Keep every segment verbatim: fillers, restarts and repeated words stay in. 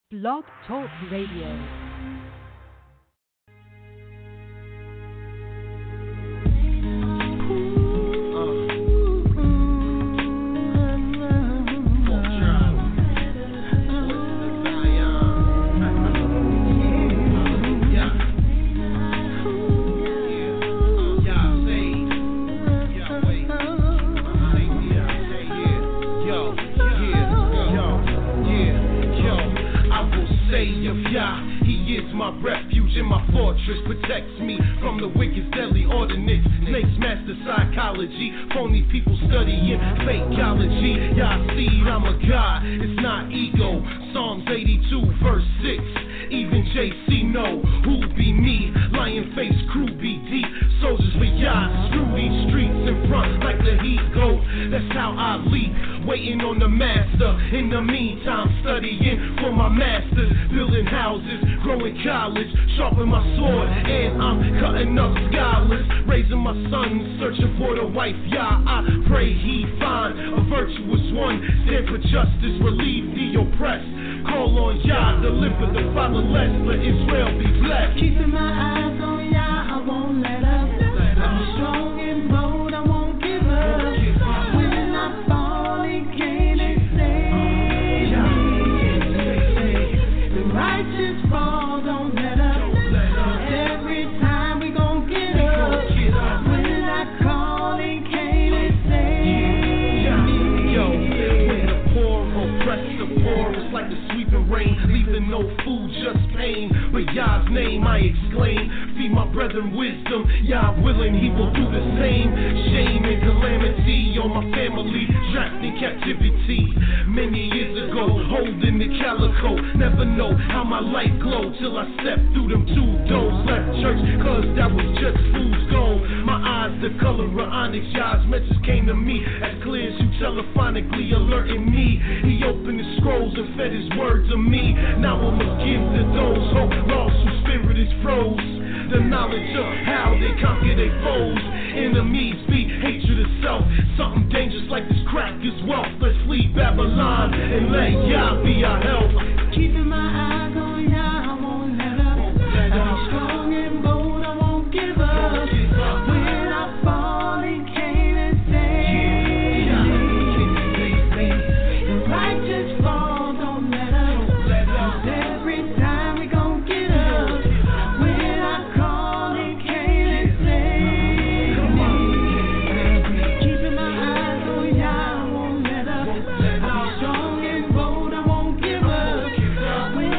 Blog Talk Radio. My refuge and my fortress protects me from the wicked, deadly ordinance. Snakes master psychology, phony people studying fakeology. Y'all see, I'm a god, it's not ego. Psalms eighty-two, verse six. Even J C know who be me. Lion face crew be deep. Soldiers for y'all, screw these streets in front like the heat goat. That's how I leap, waiting on the master. In the meantime, studying for my masters, building houses, growing college, sharpen my sword, and I'm cutting up scholars, raising my sons, searching for the wife. Yeah, I pray he find a virtuous one, stand for justice, relieve the oppressed. Call on Yah, deliver the fatherless, let Israel be blessed. Keeping my eyes on Yah, I won't let up. I'm strong and bold, I won't give up. When I fall, He came and saved me. The righteous fall, don't let up. Every time we gon' get up. When I call, He came and saved me. Yo, when the poor oppress the poor, it's like the sweeping rain, leaving no food, just pain. But Yah's name I exclaim, feed my brethren wisdom. Yah willing, He will do the same. Shame and calamity on my family, trapped in captivity. Many years ago, holding the calico, never know how my light glowed till I stepped through them two doors. Left church, cause that was just fool's gold. My eyes the color of onyx, Yah's message came to me as clear as you telephonically alerting me. He opened the scrolls and fed His word to me. Now I must give to those hope lost whose spirit is froze. The knowledge of how they conquer their foes. Enemies be hatred of self. Something dangerous like this crack is wealth. Let's flee Babylon and let Yah be our help. Keeping my eyes on Yah, I won't let up. I'm strong and bold, I won't give up. When I fall, He came and saved me. The righteous fall, don't let up. Every time we gon' get up. When I call, He came and saved me. Keeping my eyes on Yah, I won't let up. I'm strong and bold, I won't give up. When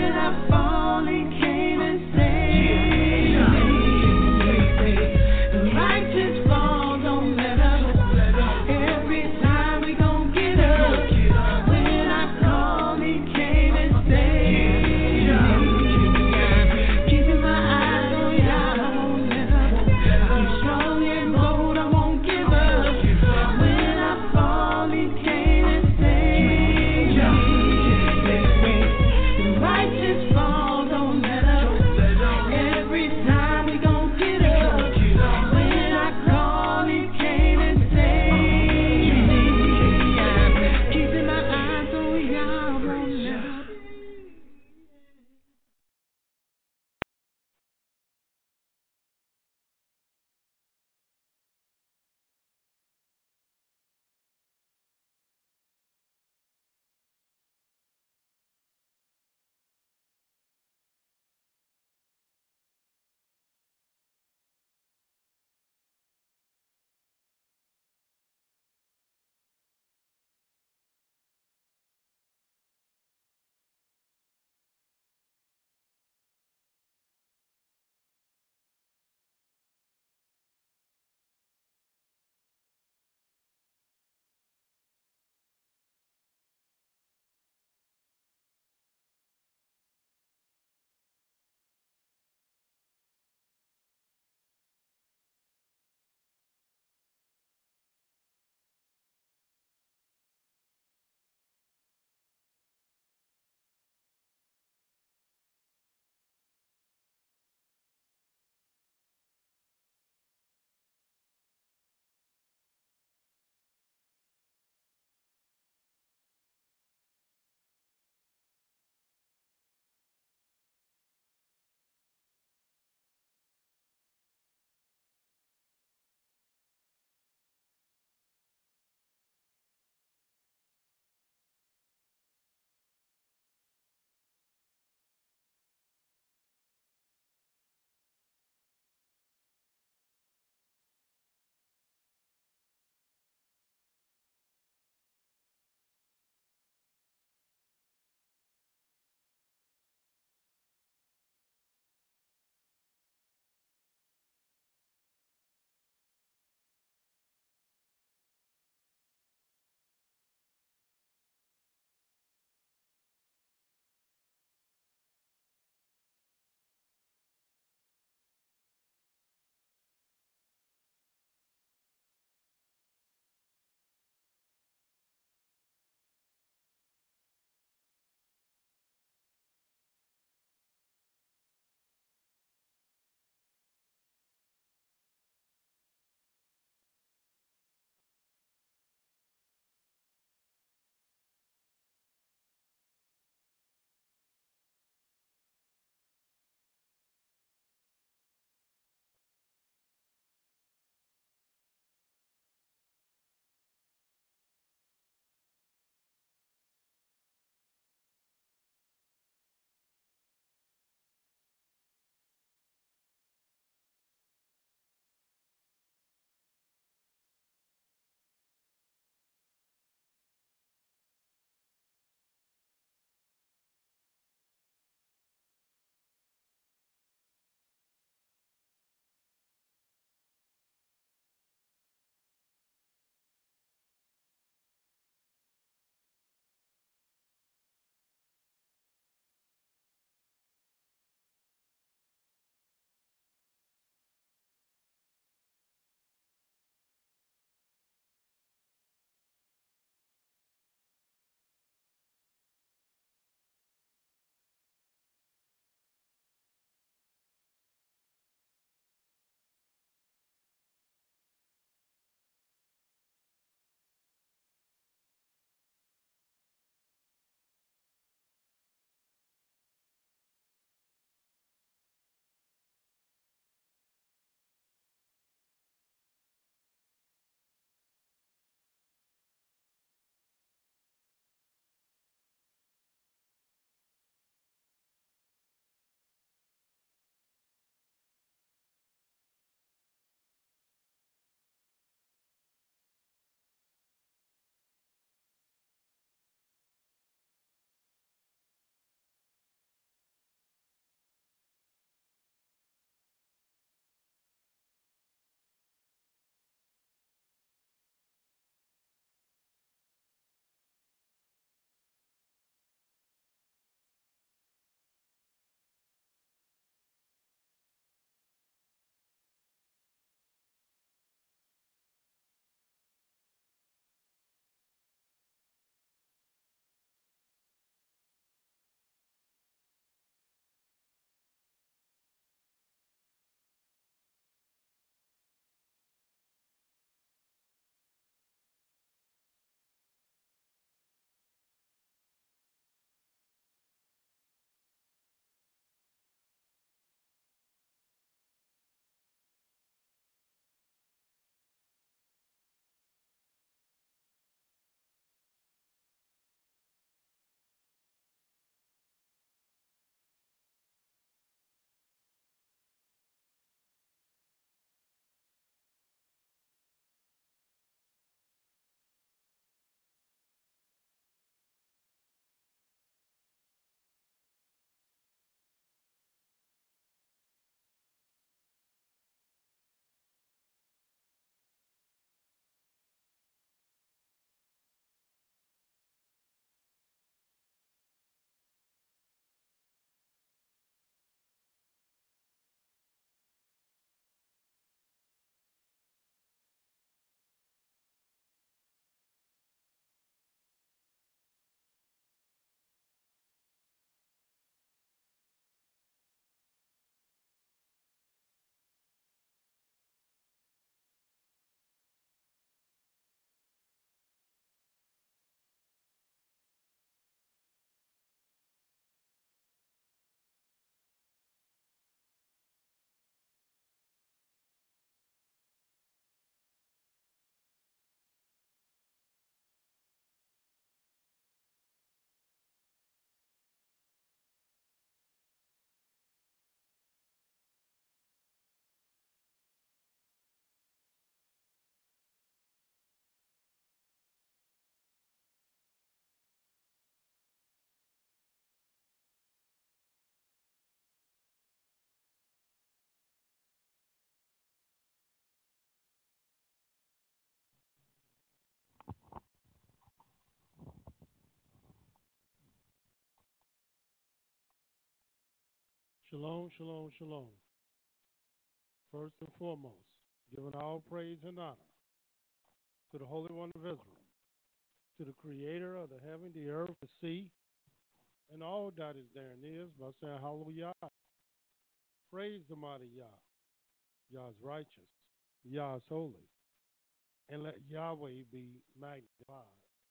Shalom, shalom, shalom. First and foremost, giving all praise and honor to the Holy One of Israel, to the Creator of the heaven, the earth, the sea, and all that is therein is, by saying hallelujah. Praise the mighty Yah. Yah is righteous. Yah is holy. And let Yahweh be magnified.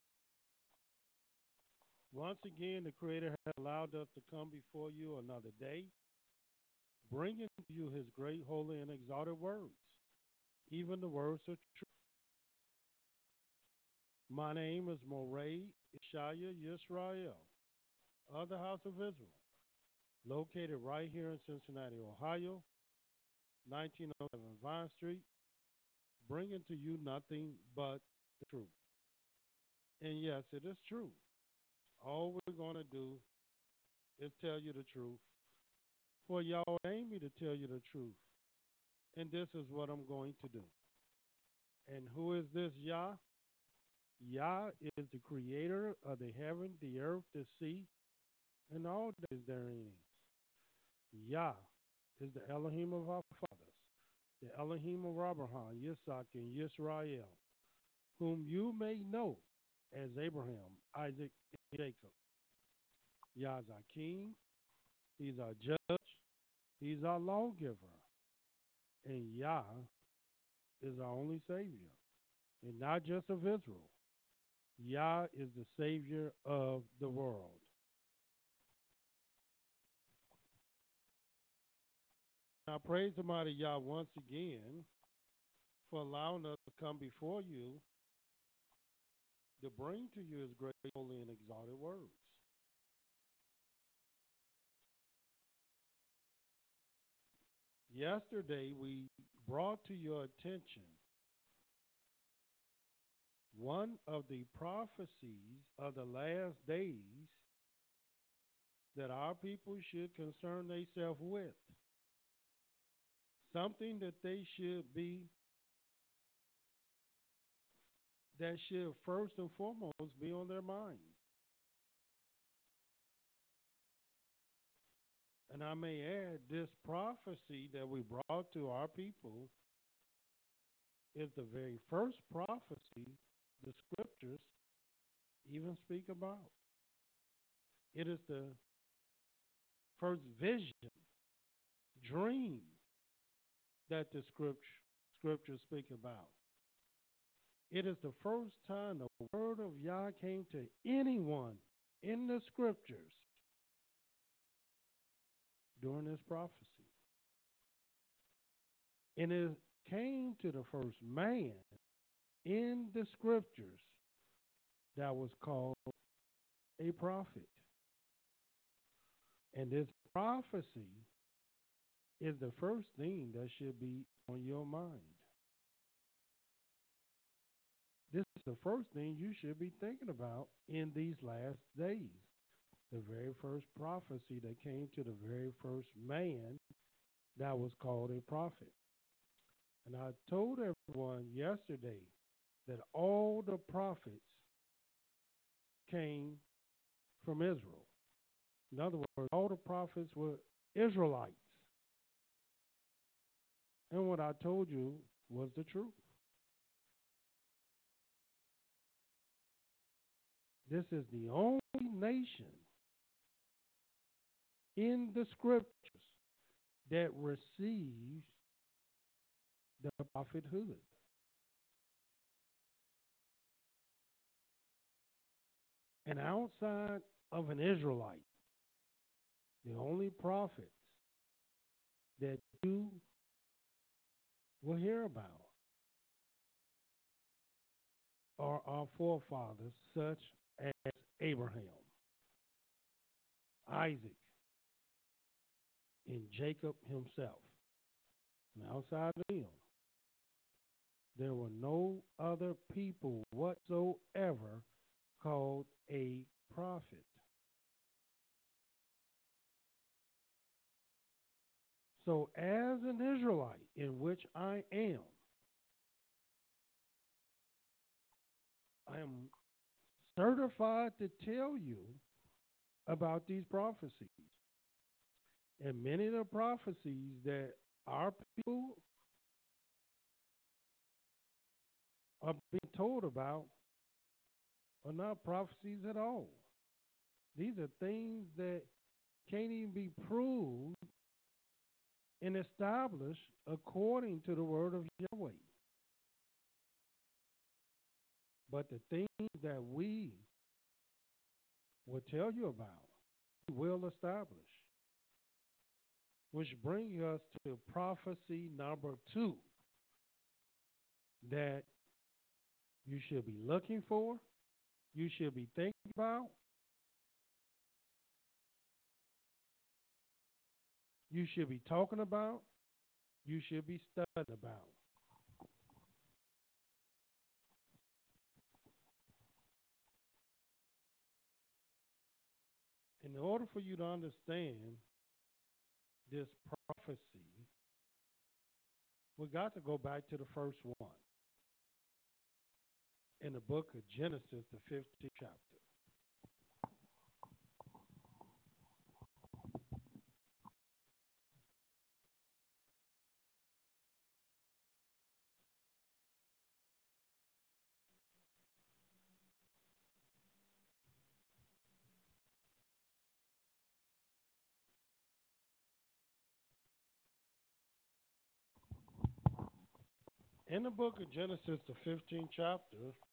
Once again, the Creator has allowed us to come before you another day, bringing to you his great, holy, and exalted words, even the words of truth. My name is Moray Ishaya Yisrael of the House of Israel, located right here in Cincinnati, Ohio, nineteen oh seven Vine Street, bringing to you nothing but the truth. And yes, it is true. All we're going to do is tell you the truth. For y'all ordained me to tell you the truth. And this is what I'm going to do. And who is this Yah? Yah is the creator of the heaven, the earth, the sea, and all that is therein. Yah is the Elohim of our fathers, the Elohim of Abraham, Yitzhak, and Yisrael, whom you may know as Abraham, Isaac, and Jacob. Yah is our king. He's our judge. He's our lawgiver. And Yah is our only Savior. And not just of Israel. Yah is the Savior of the world. I praise the mighty Yah once again for allowing us to come before you to bring to you his great, holy, and exalted words. Yesterday, we brought to your attention one of the prophecies of the last days that our people should concern themselves with. Something that they should be, that should first and foremost be on their mind. And I may add, this prophecy that we brought to our people is the very first prophecy the scriptures even speak about. It is the first vision, dream that the scripture, scriptures speak about. It is the first time the word of Yah came to anyone in the scriptures during this prophecy. And it came to the first man in the scriptures that was called a prophet. And this prophecy is the first thing that should be on your mind. This is the first thing you should be thinking about in these last days. The very first prophecy that came to the very first man that was called a prophet. And I told everyone yesterday that all the prophets came from Israel. In other words, all the prophets were Israelites. And what I told you was the truth. This is the only nation in the scriptures that receives the prophethood. And outside of an Israelite, the only prophets that you will hear about are our forefathers, such as Abraham, Isaac, and Jacob himself. And outside of him, there were no other people whatsoever called a prophet. So as an Israelite, in which I am, I am certified to tell you about these prophecies. And many of the prophecies that our people are being told about are not prophecies at all. These are things that can't even be proved and established according to the word of Yahweh. But the things that we will tell you about, we will establish. Which brings us to prophecy number two that you should be looking for, you should be thinking about, you should be talking about, you should be studying about. In order for you to understand this prophecy, we got to go back to the first one in the book of Genesis, the fifteenth chapter. In the book of Genesis, the fifteenth chapter,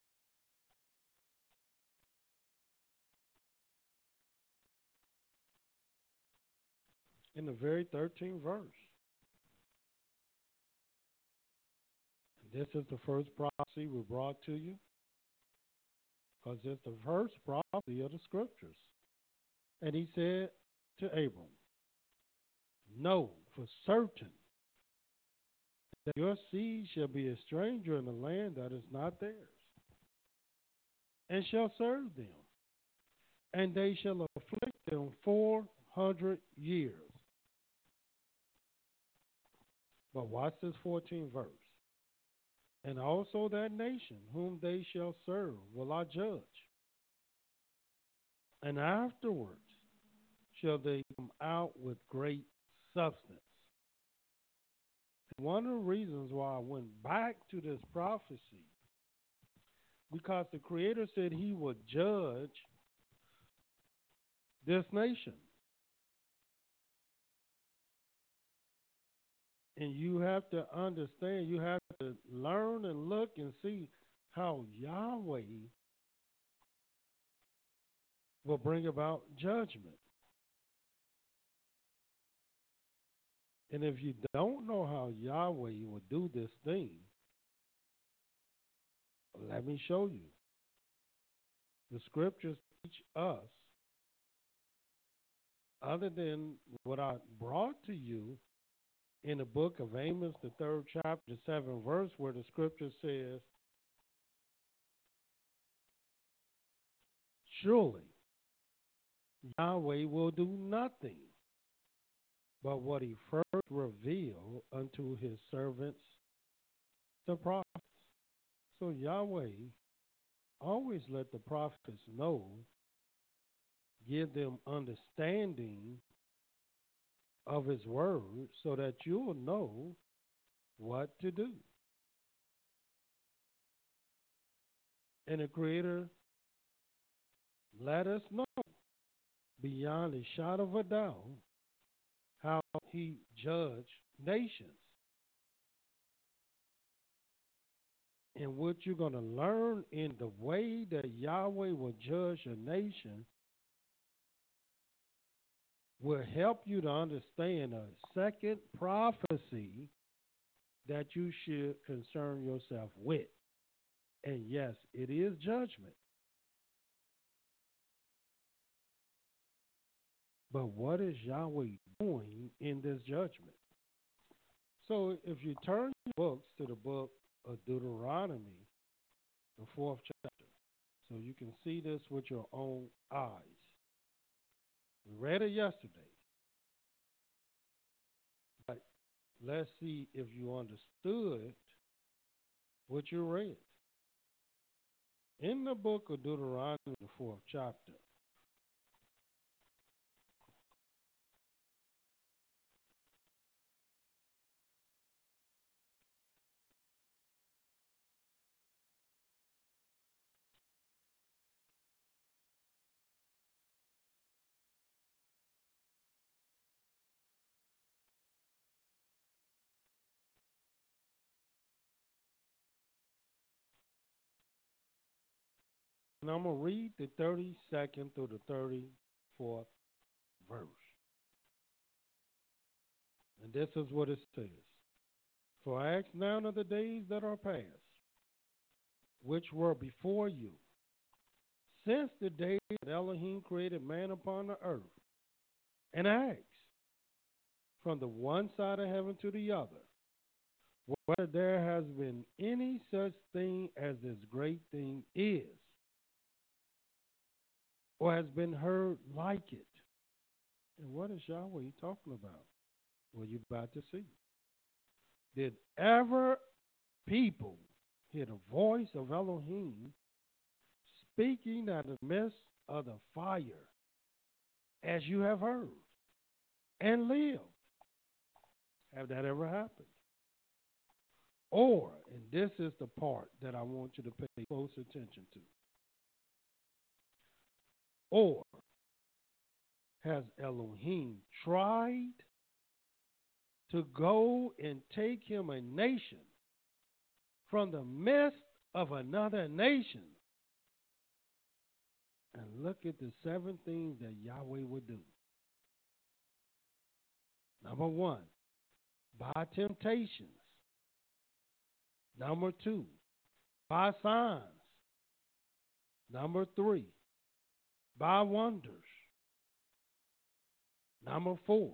in the very thirteenth verse, this is the first prophecy we brought to you, because it's the first prophecy of the scriptures. And he said to Abram, know for certain that your seed shall be a stranger in the land that is not theirs, and shall serve them, and they shall afflict them four hundred years. But watch this fourteenth verse. And also that nation whom they shall serve will I judge, and afterwards shall they come out with great substance. One of the reasons why I went back to this prophecy, because the Creator said he would judge this nation. And you have to understand, you have to learn and look and see how Yahweh will bring about judgment. And if you don't know how Yahweh will do this thing, let me show you. The scriptures teach us, other than what I brought to you in the book of Amos, the third chapter, the seventh verse, where the scripture says, surely Yahweh will do nothing but what he first revealed unto his servants, the prophets. So Yahweh always let the prophets know, give them understanding of his word so that you'll know what to do. And the Creator let us know beyond a shadow of a doubt how he judged nations. And what you're going to learn in the way that Yahweh will judge a nation will help you to understand a second prophecy that you should concern yourself with. And yes, it is judgment. But what is Yahweh doing in this judgment? So if you turn your books to the book of Deuteronomy, the fourth chapter, so you can see this with your own eyes. We read it yesterday. But let's see if you understood what you read. In the book of Deuteronomy, the fourth chapter, And I'm going to read the thirty-second through the thirty-fourth verse. And this is what it says. For I ask now of the days that are past, which were before you, since the day that Elohim created man upon the earth, and asked from the one side of heaven to the other, whether there has been any such thing as this great thing is, or has been heard like it. And what is Yahweh talking about? Well, you're about to see. Did ever people hear the voice of Elohim speaking out of the midst of the fire, as you have heard, and lived? Have that ever happened? Or, and this is the part that I want you to pay close attention to, or has Elohim tried to go and take him a nation from the midst of another nation? And look at the seven things that Yahweh would do. Number one, by temptations. Number two, by signs. Number three, by wonders. Number four,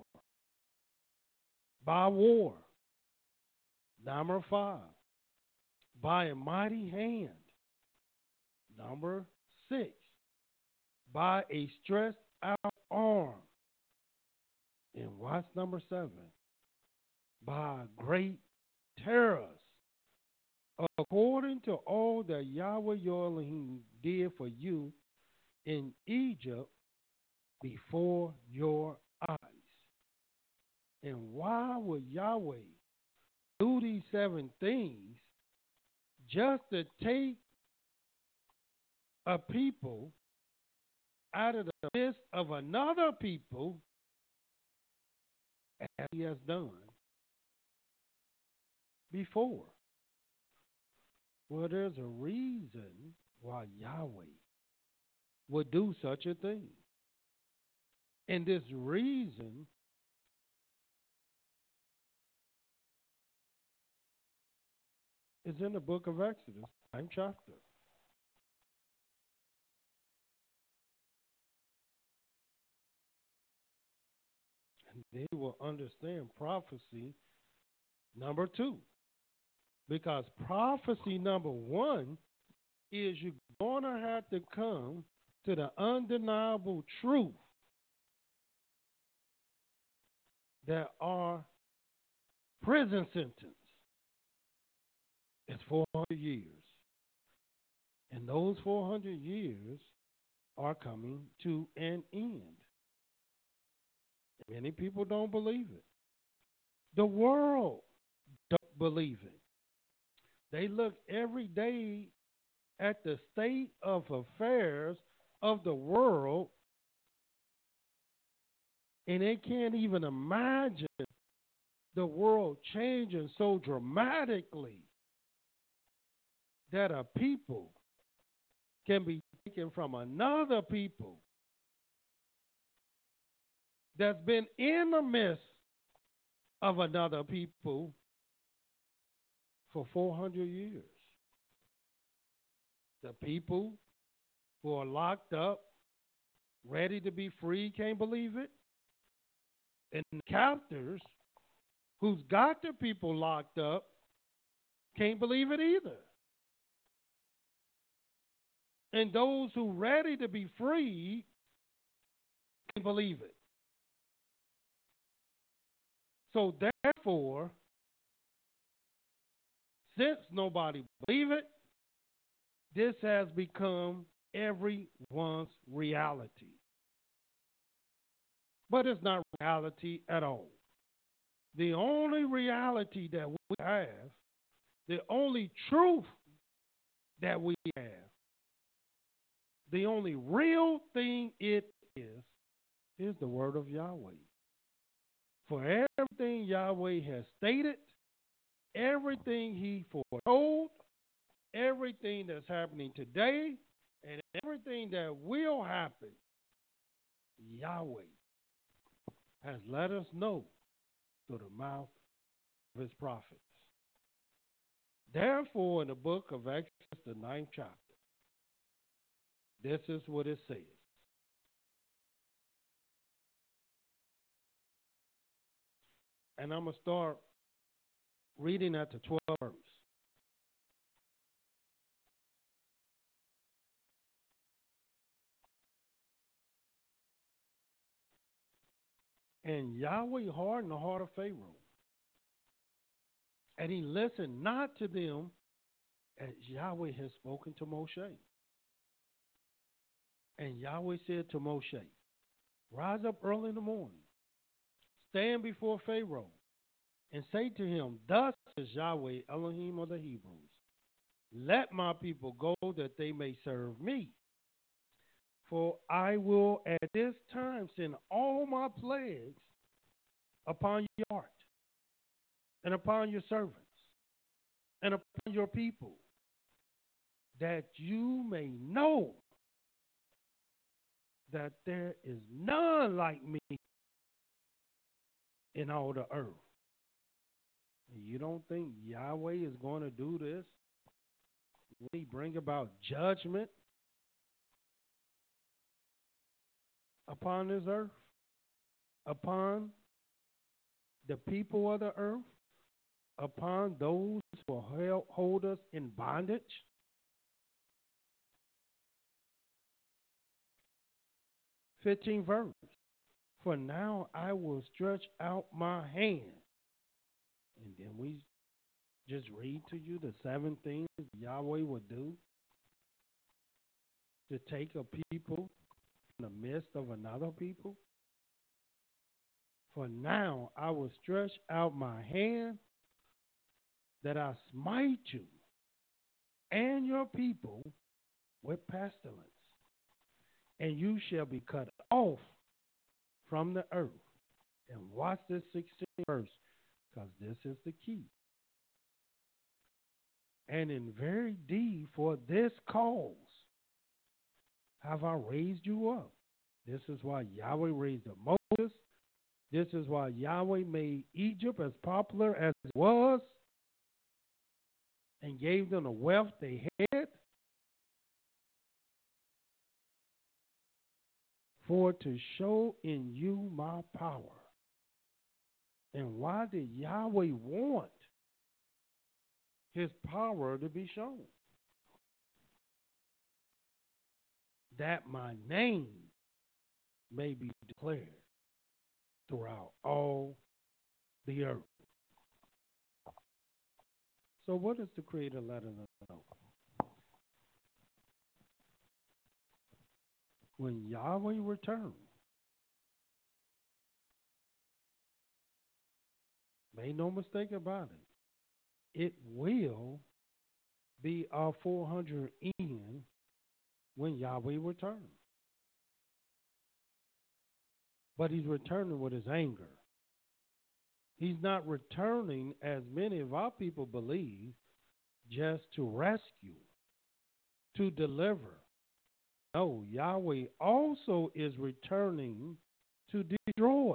by war. Number five, by a mighty hand. Number six, by a stretched out arm. And what's number seven? By great terrors, according to all that Yahweh your Elohim did for you in Egypt before your eyes. And why would Yahweh do these seven things just to take a people out of the midst of another people, as he has done before? Well, there's a reason why Yahweh would do such a thing. And this reason is in the book of Exodus, ninth chapter. And they will understand prophecy number two. Because prophecy number one is you're going to have to come to the undeniable truth that our prison sentence is four hundred years. And those four hundred years are coming to an end. Many people don't believe it. The world don't believe it. They look every day at the state of affairs of the world, and they can't even imagine the world changing so dramatically that a people can be taken from another people that's been in the midst of another people for four hundred years. The people who are locked up, ready to be free, can't believe it. And the captors who's got the people locked up can't believe it either. And those who are ready to be free can't believe it. So therefore, since nobody believes it, this has become everyone's reality. But it's not reality at all. The only reality that we have, the only truth that we have, the only real thing it is, is the word of Yahweh. For everything Yahweh has stated, everything he foretold, everything that's happening today, and Everything that will happen, Yahweh has let us know through the mouth of his prophets. Therefore, in the book of Exodus, the ninth chapter, this is what it says. And I'm going to start reading at the twelfth verse. And Yahweh hardened the heart of Pharaoh, and he listened not to them as Yahweh had spoken to Moshe. And Yahweh said to Moshe, rise up early in the morning, stand before Pharaoh, and say to him, thus says Yahweh, Elohim of the Hebrews, let my people go that they may serve me. For I will at this time send all my plagues upon your heart, and upon your servants, and upon your people, that you may know that there is none like me in all the earth. You don't think Yahweh is going to do this when he bring about judgment upon this earth, upon the people of the earth, upon those who will hold us in bondage? fifteenth verse. For now I will stretch out my hand. And then we just read to you the seven things Yahweh would do to take a people in the midst of another people. For now I will stretch out my hand that I smite you and your people with pestilence, and you shall be cut off from the earth. And watch this sixteenth verse, because this is the key. And in very deed for this cause have I raised you up. This is why Yahweh raised up Moses. This is why Yahweh made Egypt as popular as it was and gave them the wealth they had, for to show in you my power. And why did Yahweh want his power to be shown? That my name may be declared throughout all the earth. So what is the Creator letting us know? When Yahweh returns, make no mistake about it, it will be our four hundred end when Yahweh returns. But he's returning with his anger. He's not returning, as many of our people believe, just to rescue, to deliver. No, Yahweh also is returning to destroy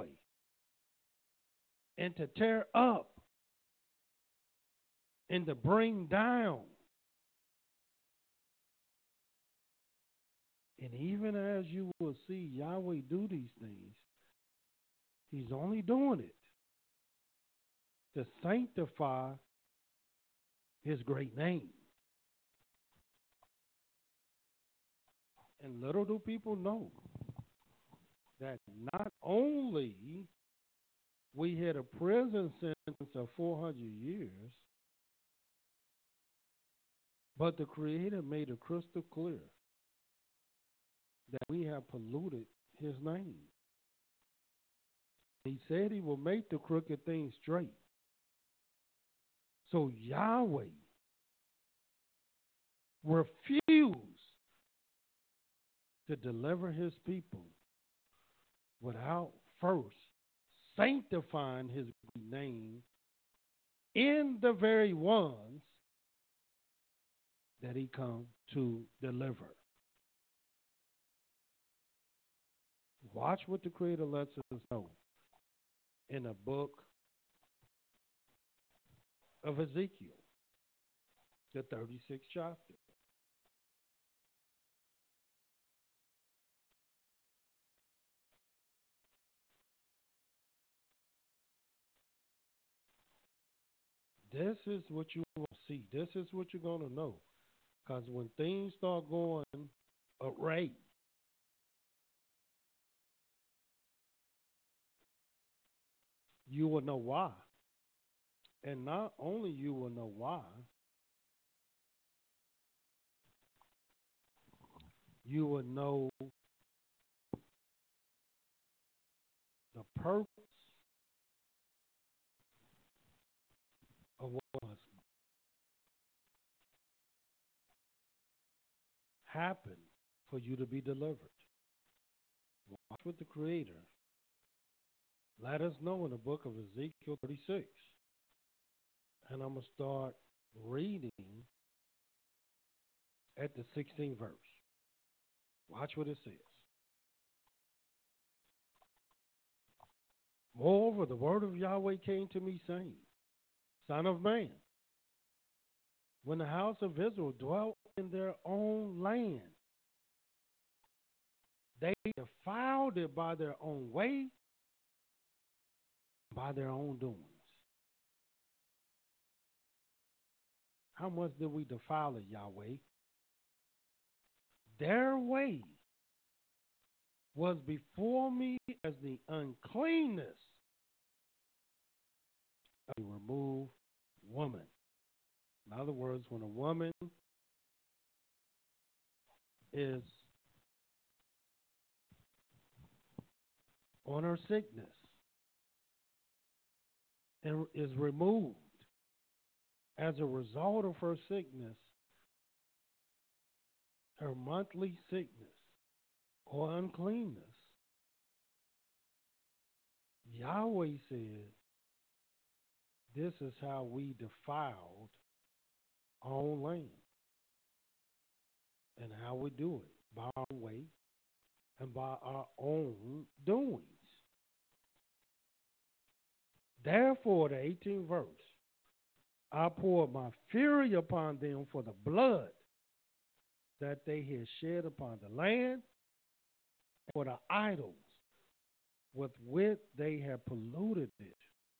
and to tear up and to bring down. And even as you will see Yahweh do these things, he's only doing it to sanctify his great name. And little do people know that not only we had a prison sentence of four hundred years, but the Creator made it crystal clear that we have polluted his name. He said he will make the crooked things straight. So Yahweh refused to deliver his people without first sanctifying his name in the very ones that he come to deliver. Watch what the Creator lets us know in the book of Ezekiel, the thirty-sixth chapter. This is what you will see. This is what you're going to know. Because when things start going array, you will know why. And not only you will know why, you will know the purpose of what must happen for you to be delivered. Watch what the Creator let us know in the book of Ezekiel thirty-six. And I'm going to start reading at the sixteenth verse. Watch what it says. Moreover, the word of Yahweh came to me, saying, Son of man, when the house of Israel dwelt in their own land, they defiled it by their own way, by their own doings. How much did we defile it, Yahweh? Their way was before me as the uncleanness of a removed woman. In other words, when a woman is on her sickness and is removed as a result of her sickness, her monthly sickness or uncleanness, Yahweh said, this is how we defiled our own land. And how we do it, by our way and by our own doings. Therefore, the eighteenth verse, I poured my fury upon them for the blood that they had shed upon the land, and for the idols with which they had polluted it.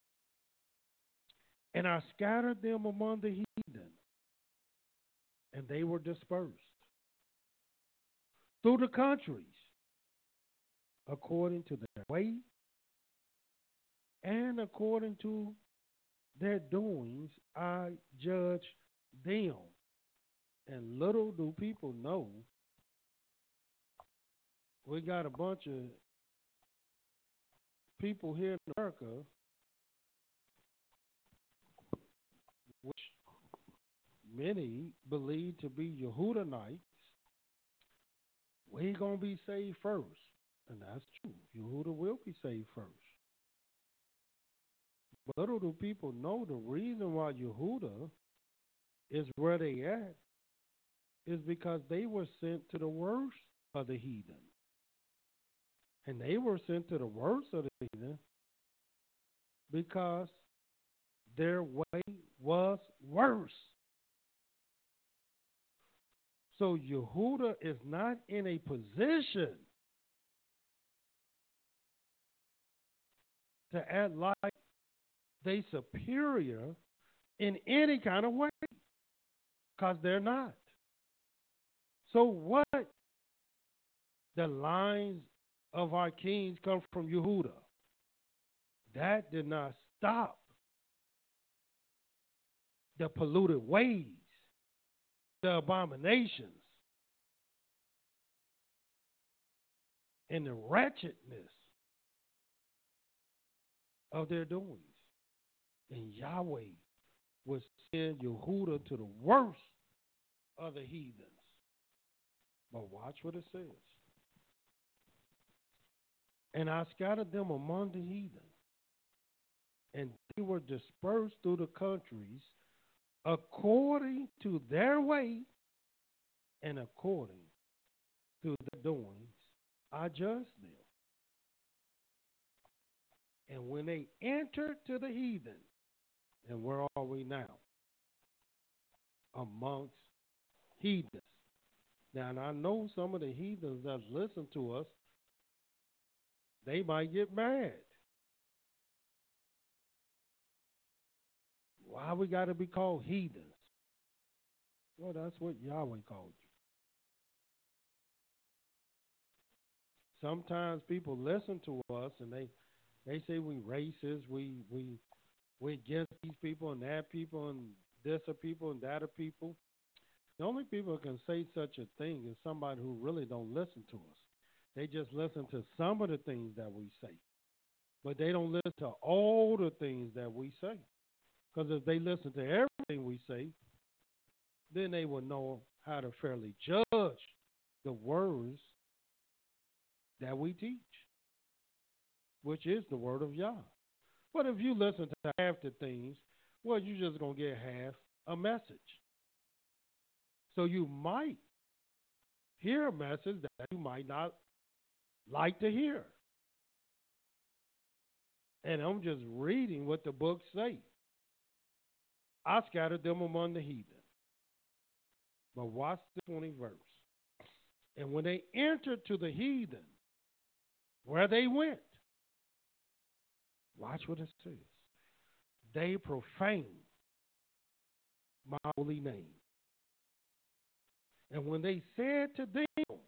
And I scattered them among the heathen, and they were dispersed through the countries, according to their way and according to their doings, I judge them. And little do people know, we got a bunch of people here in America which many believe to be Yehudanites. We're going to be saved first. And that's true. Yehuda will be saved first. But little do people know the reason why Yehuda is where they at is because they were sent to the worst of the heathen. And they were sent to the worst of the heathen because their way was worse. So Yehuda is not in a position to act like they superior in any kind of way, because they're not. So what? The lines of our kings come from Yehuda. That did not stop the polluted ways, the abominations, and the wretchedness of their doings. And Yahweh would send Yehuda to the worst of the heathens. But watch what it says. And I scattered them among the heathen, and they were dispersed through the countries according to their way and according to their doings. I judged them. And when they entered to the heathen, and where are we now? Amongst heathens. Now, and I know some of the heathens that listen to us, they might get mad. Why we got to be called heathens? Well, that's what Yahweh called you. Sometimes people listen to us and they they say we racist, we we we against these people and that people and this are people and that are people. The only people who can say such a thing is somebody who really don't listen to us. They just listen to some of the things that we say, but they don't listen to all the things that we say. Because if they listen to everything we say, then they will know how to fairly judge the words that we teach, which is the word of Yah. But if you listen to half the things, well, you're just going to get half a message. So you might hear a message that you might not like to hear. And I'm just reading what the books say. I scattered them among the heathen. But watch the twentieth verse. And when they entered to the heathen, where they went, watch what it says. They profaned my holy name. And when they said to them,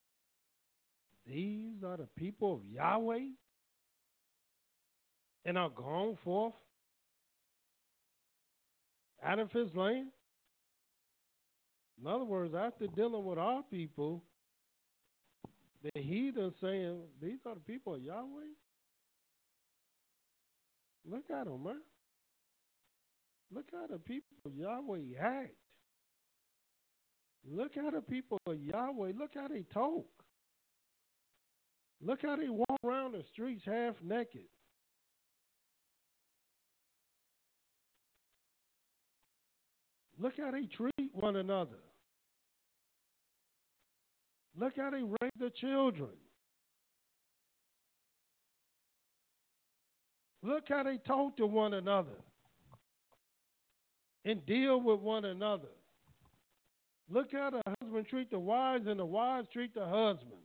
these are the people of Yahweh, and are gone forth out of his land. In other words, after dealing with our people, the heathen saying, these are the people of Yahweh? Look at them, man. Look how the people of Yahweh act. Look how the people of Yahweh, look how they talk. Look how they walk around the streets half naked. Look how they treat one another. Look how they raise their children. Look how they talk to one another and deal with one another. Look how the husband treat the wives and the wives treat the husbands.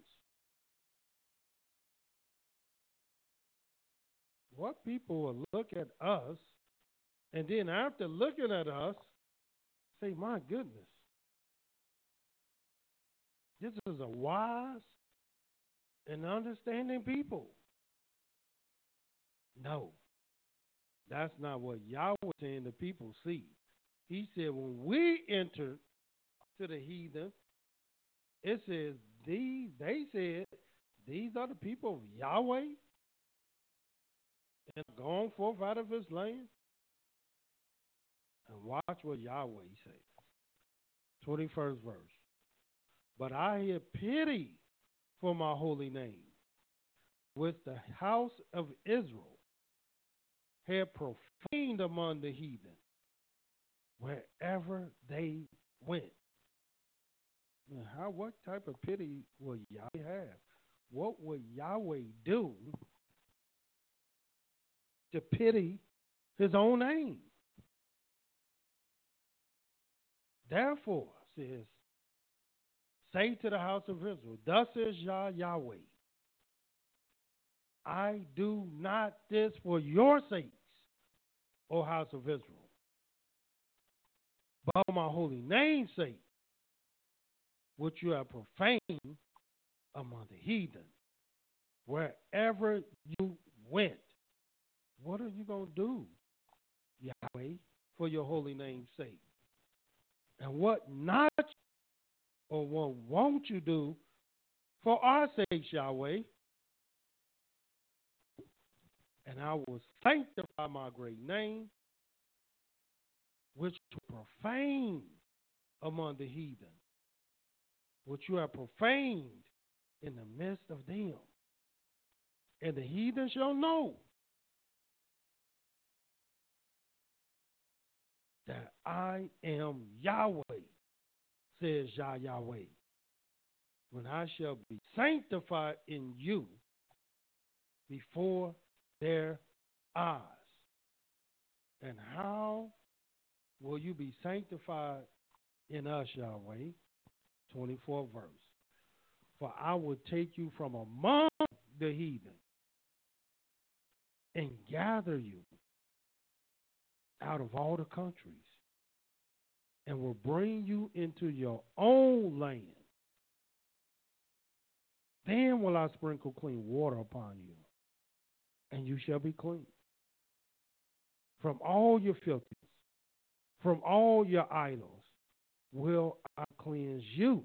What people will look at us and then after looking at us, say, my goodness, this is a wise and understanding people. No, that's not what Yahweh was saying the people see. He said when we entered to the heathen, it says these, they said, these are the people of Yahweh and gone forth out of his land. And watch what Yahweh says. twenty-first verse. But I have pity for my holy name, which the house of Israel had profaned among the heathen, wherever they went. Now, how, what type of pity will Yahweh have? What will Yahweh do to pity his own name? Therefore, says, say to the house of Israel, thus says Yah Yahweh, I do not this for your sakes, O house of Israel, but for my holy name's sake, which you have profaned among the heathen, wherever you went. What are you going to do, Yahweh, for your holy name's sake? And what not or what won't you do for our sake, Yahweh? And I will sanctify my great name, which was profaned among the heathen, which you have profaned in the midst of them. And the heathen shall know that I am Yahweh, says Yah Yahweh, when I shall be sanctified in you before their eyes. And how will you be sanctified in us, Yahweh? twenty-fourth verse. For I will take you from among the heathen and gather you out of all the countries and will bring you into your own land. Then will I sprinkle clean water upon you, and you shall be clean. From all your filthiness, from all your idols, will I cleanse you.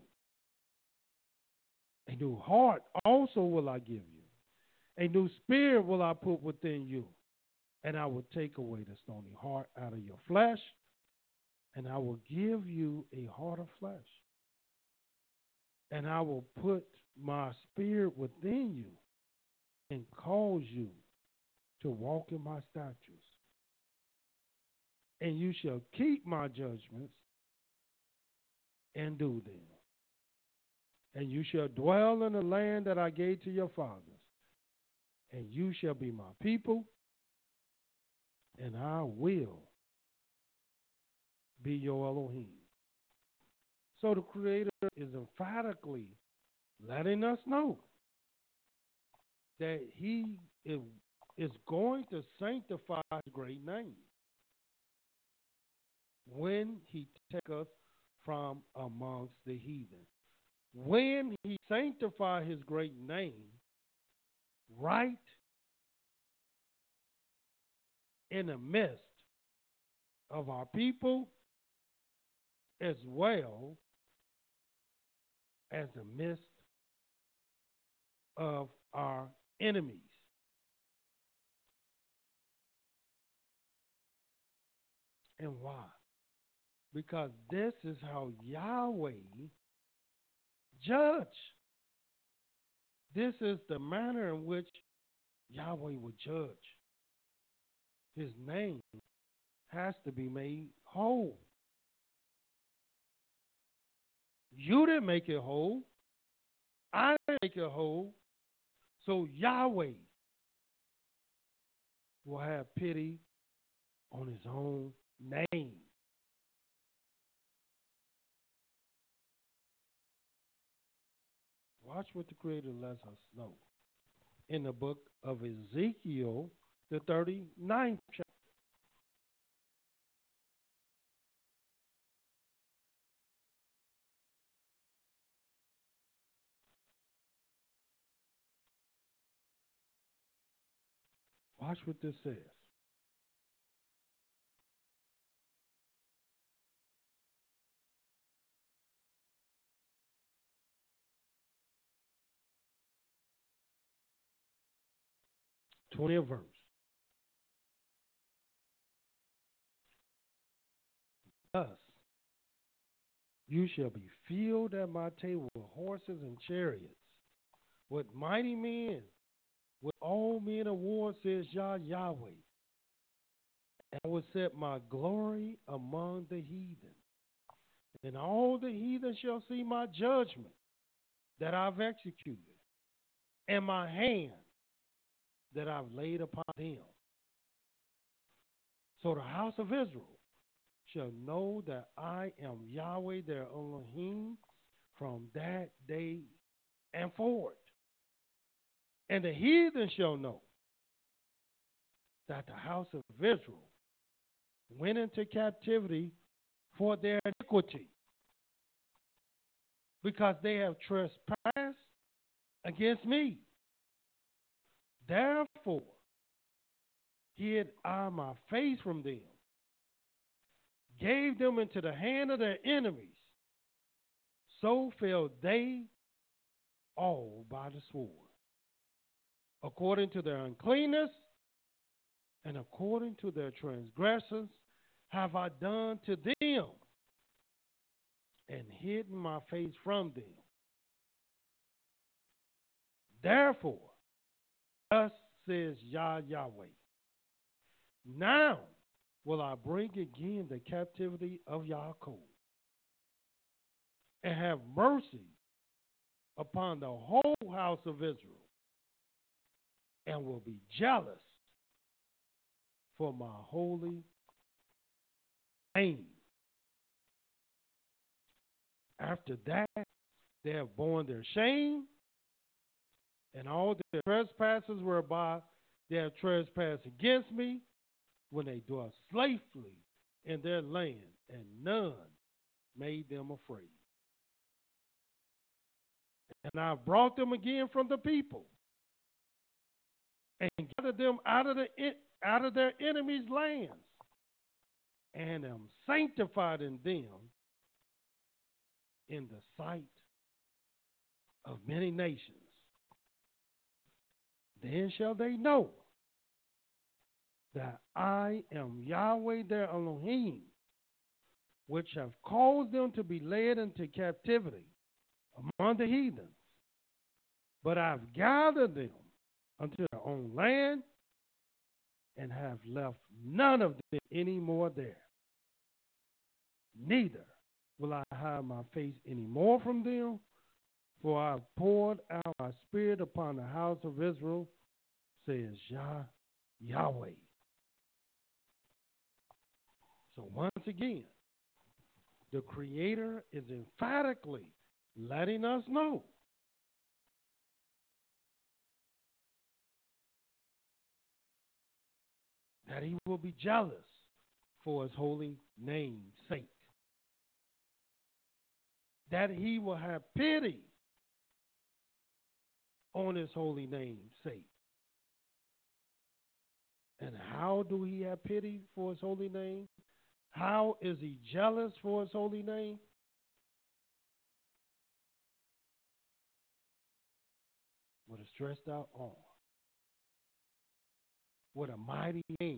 A new heart also will I give you. A new spirit will I put within you. And I will take away the stony heart out of your flesh, and I will give you a heart of flesh. And I will put my spirit within you and cause you to walk in my statutes. And you shall keep my judgments and do them. And you shall dwell in the land that I gave to your fathers. And you shall be my people, and I will be your Elohim. So the Creator is emphatically letting us know that He is, is going to sanctify His great name when He takes us from amongst the heathen. When He sanctifies His great name, right in the midst of our people, as well as the midst of our enemies. And why? Because this is how Yahweh judge. This is the manner in which Yahweh will judge. His name has to be made whole. You didn't make it whole. I didn't make it whole. So Yahweh will have pity on His own name. Watch what the Creator lets us know in the book of Ezekiel, the thirty-ninth chapter. Watch what this says. twentieth verse. Thus, you shall be filled at my table with horses and chariots, with mighty men, with all men of war, says Yah Yahweh. And I will set my glory among the heathen. And all the heathen shall see my judgment that I've executed, and my hand that I've laid upon them. So the house of Israel shall know that I am Yahweh their Elohim from that day and forward. And the heathen shall know that the house of Israel went into captivity for their iniquity, because they have trespassed against me. Therefore hid I my face from them, gave them into the hand of their enemies. So fell they all by the sword, according to their uncleanness and according to their transgressions have I done to them, and hidden my face from them. Therefore, thus says Yah Yahweh, now will I bring again the captivity of Yaakov, and have mercy upon the whole house of Israel, and will be jealous for my holy name. After that, they have borne their shame and all their trespasses whereby they have trespassed against me when they dwelt safely in their land, and none made them afraid. And I brought them again from the people and gathered them out of the out of their enemies' lands, and am sanctified in them in the sight of many nations. Then shall they know that I am Yahweh their Elohim, which have caused them to be led into captivity among the heathens. But I've gathered them unto their own land, and have left none of them any more there. Neither will I hide my face any more from them, for I have poured out my spirit upon the house of Israel, says Yah, Yahweh. So once again, the Creator is emphatically letting us know that he will be jealous for his holy name's sake, that he will have pity on his holy name's sake. And how do he have pity for his holy name? How is he jealous for his holy name? With a stretched out arm, with a mighty hand,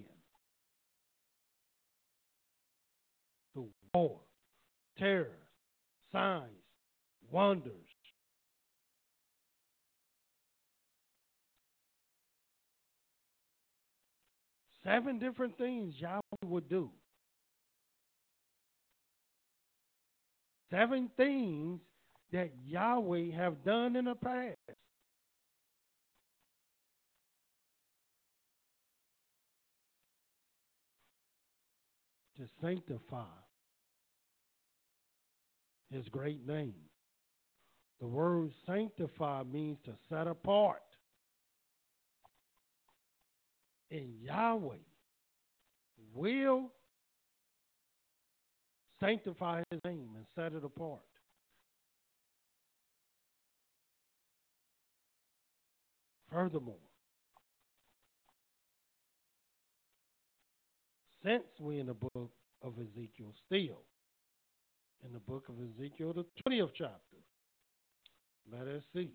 through war, terror, signs, wonders. Seven different things Yahweh would do. Seven things that Yahweh have done in the past. To sanctify his great name. The word sanctify means to set apart. And Yahweh will sanctify his name and set it apart. Furthermore, since we're in the book of Ezekiel still, in the book of Ezekiel, the twentieth chapter, let us see.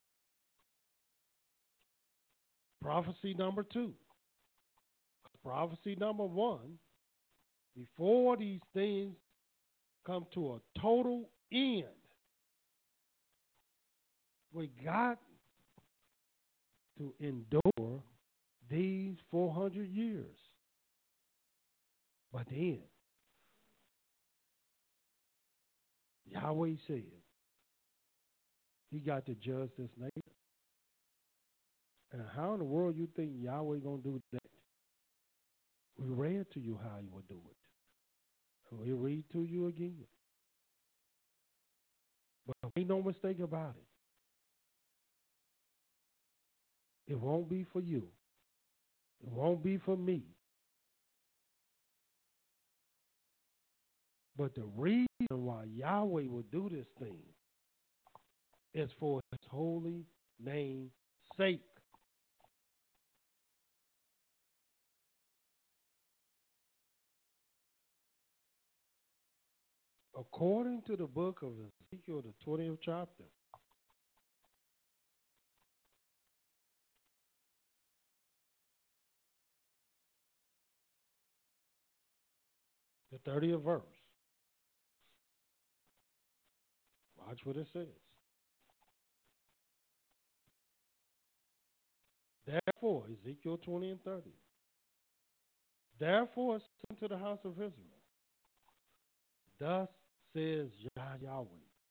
Prophecy number two. Prophecy number one, before these things come to a total end, we got to endure these four hundred years. But then, Yahweh said he got to judge this nation. And how in the world you think Yahweh going to do that? We read to you how he would do it. And we read to you again. But make no mistake about it. It won't be for you. It won't be for me. But the reason why Yahweh will do this thing is for his holy name's sake. According to the book of Ezekiel, the twentieth chapter, the thirtieth verse, watch what it says. Therefore, Ezekiel twenty and thirty, therefore say to the house of Israel, thus says Yah Yahweh,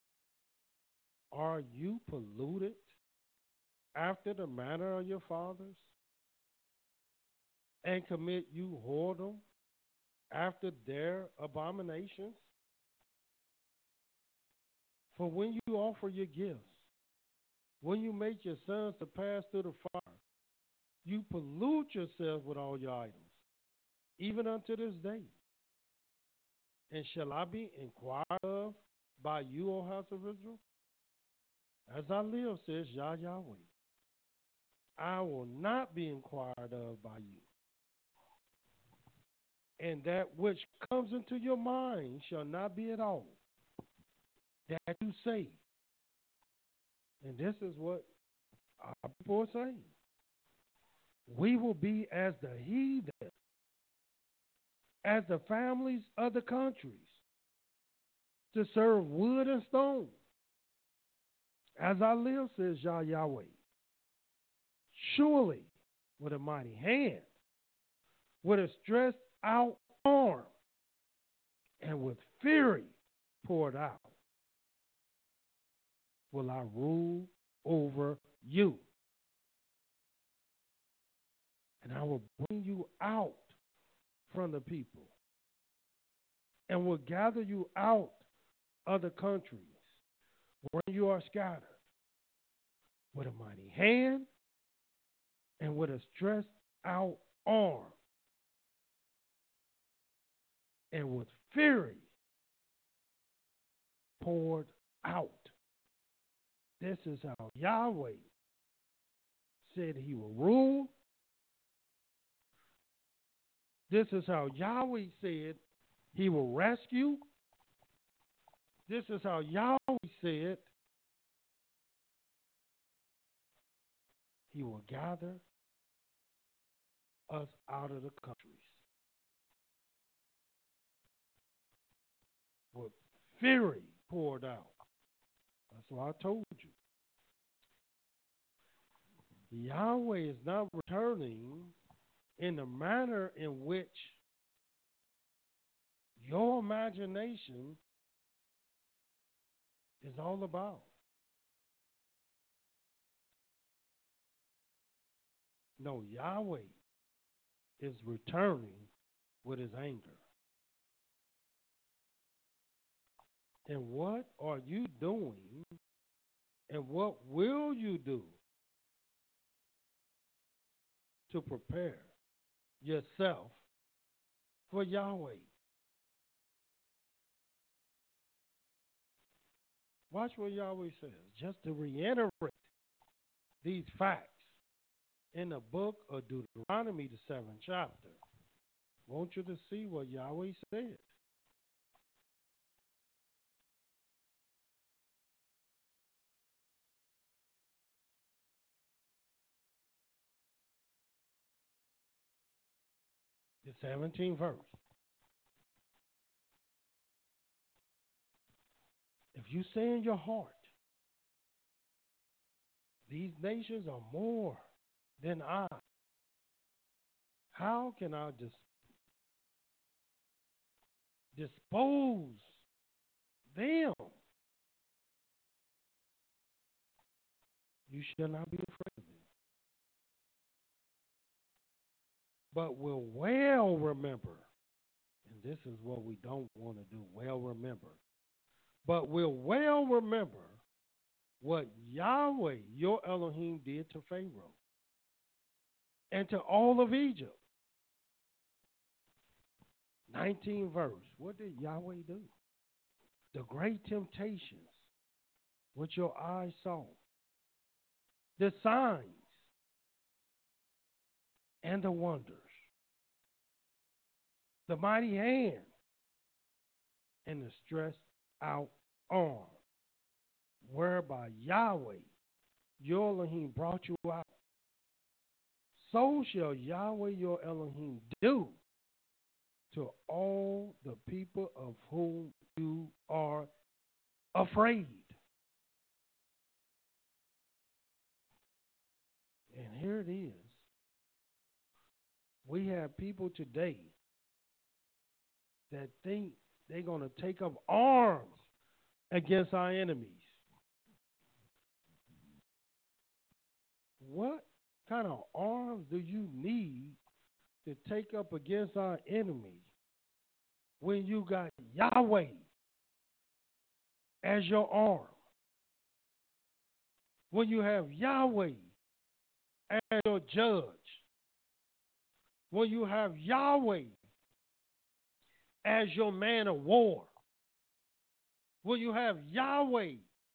are you polluted after the manner of your fathers? and commit you whoredom after their abominations? For when you offer your gifts, when you make your sons to pass through the fire, you pollute yourselves with all your idols, even unto this day. And shall I be inquired of by you, O house of Israel? As I live, says Yah Yahweh, I will not be inquired of by you. And that which comes into your mind shall not be at all that you say. And this is what our people are saying. We will be as the heathen, as the families of the countries, to serve wood and stone. As I live, says Yah Yahweh, surely with a mighty hand, with a stretched out arm, and with fury poured out, will I rule over you. And I will bring you out from the people, and will gather you out of the countries where you are scattered, with a mighty hand and with a stretched out arm, and with fury poured out. This is how Yahweh said he will rule. This is how Yahweh said he will rescue. This is how Yahweh said he will gather us out of the countries with fury poured out. That's what I told you. Yahweh is not returning in the manner in which your imagination is all about. No, Yahweh is returning with his anger. And what are you doing? And what will you do to prepare yourself for Yahweh? Watch what Yahweh says. Just to reiterate these facts in the book of Deuteronomy, the seventh chapter. I want you to see what Yahweh said. The seventeenth verse. If you say in your heart, these nations are more than I, how can I dis- dispose them? You shall not be afraid of them, but will well remember, and this is what we don't want to do, well remember, but will well remember what Yahweh, your Elohim, did to Pharaoh and to all of Egypt. nineteenth verse. What did Yahweh do? The great temptations which your eyes saw, the signs and the wonders, the mighty hand and the stretched out arm, whereby Yahweh, your Elohim, brought you out. So shall Yahweh, your Elohim, do to all the people of whom you are afraid. And here it is. We have people today that think they're going to take up arms against our enemies. What kind of arms do you need to take up against our enemy when you got Yahweh as your arm? When you have Yahweh as your judge? When you have Yahweh as your man of war? When you have Yahweh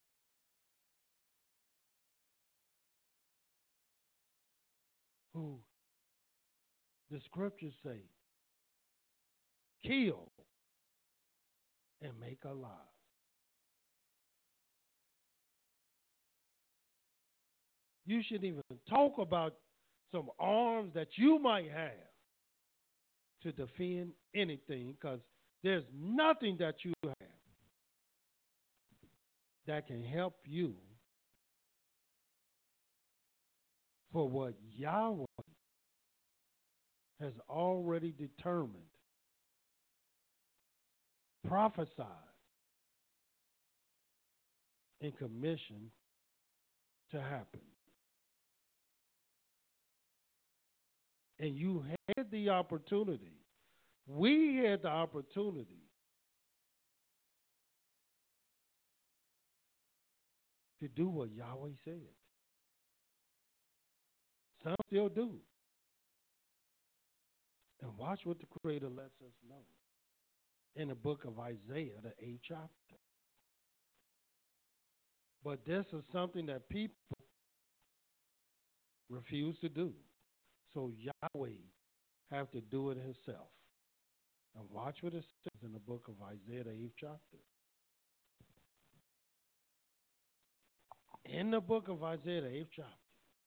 who the scriptures say kill and make alive. You shouldn't even talk about some arms that you might have to defend anything, because there's nothing that you have that can help you for what Yahweh has already determined, prophesied, and commissioned to happen. And you had the opportunity, we had the opportunity to do what Yahweh said. Some still do. And watch what the Creator lets us know in the book of Isaiah, the eighth chapter. But this is something that people refuse to do. So Yahweh have to do it himself. And watch what it says in the book of Isaiah, the eighth chapter. In the book of Isaiah, the eighth chapter,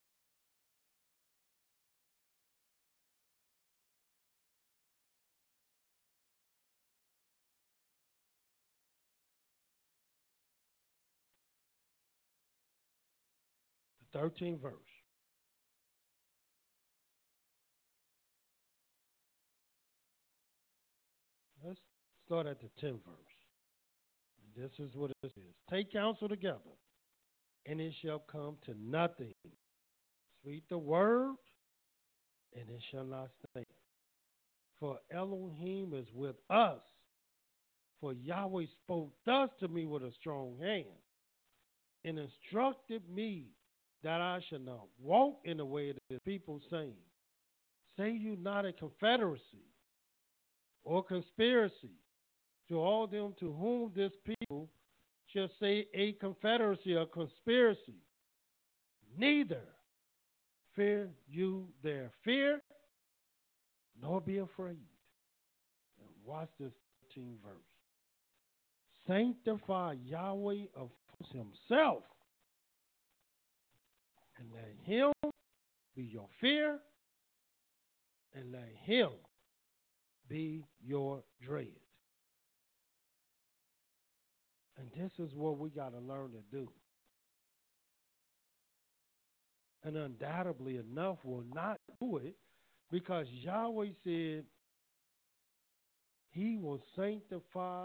the thirteenth verse. Let's start at the tenth verse. This is what it is. Take counsel together, and it shall come to nothing. Speak the word, and it shall not stand. For Elohim is with us. For Yahweh spoke thus to me with a strong hand, and instructed me that I should not walk in the way of the people, saying, say you not a confederacy or conspiracy to all them to whom this people shall say a confederacy or conspiracy. Neither fear you their fear, nor be afraid. And watch this thirteenth verse. Sanctify Yahweh of himself, and let him be your fear, and let him be your dread. And this is what we got to learn to do. And undoubtedly enough will not do it, because Yahweh said he will sanctify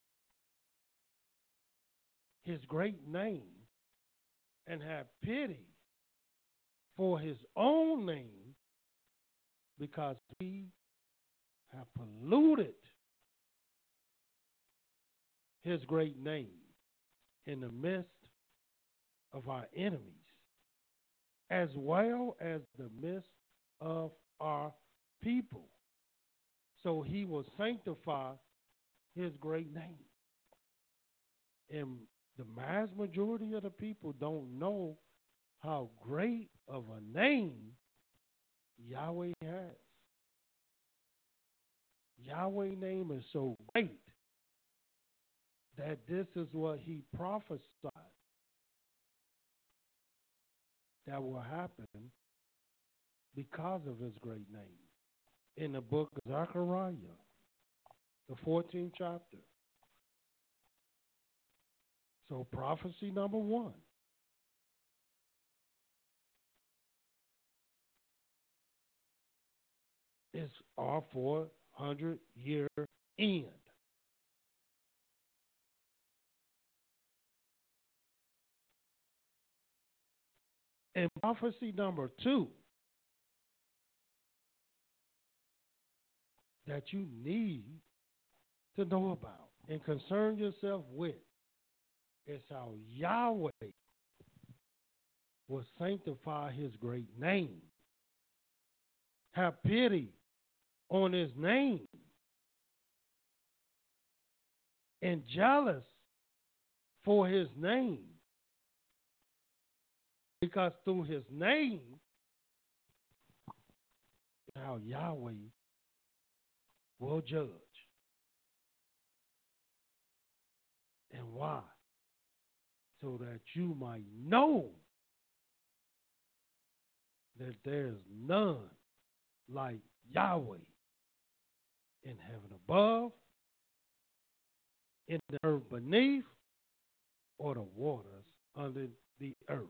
his great name and have pity for his own name, because we have polluted his great name in the midst of our enemies, as well as the midst of our people. So he will sanctify his great name. And the mass majority of the people don't know how great of a name Yahweh has. Yahweh's name is so great that this is what he prophesied that will happen because of his great name. In the book of Zechariah, the fourteenth chapter. So prophecy number one. Is our four hundred year end. And prophecy number two that you need to know about and concern yourself with is how Yahweh will sanctify his great name. Have pity on his name. And jealous for his name. Because through his name, how Yahweh will judge. And why? So that you might know that there's none like Yahweh in heaven above, in the earth beneath, or the waters under the earth.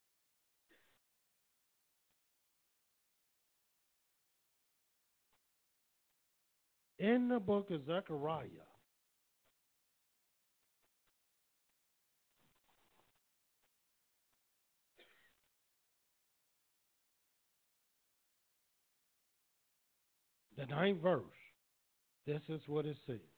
In the book of Zechariah, the ninth verse, this is what it says.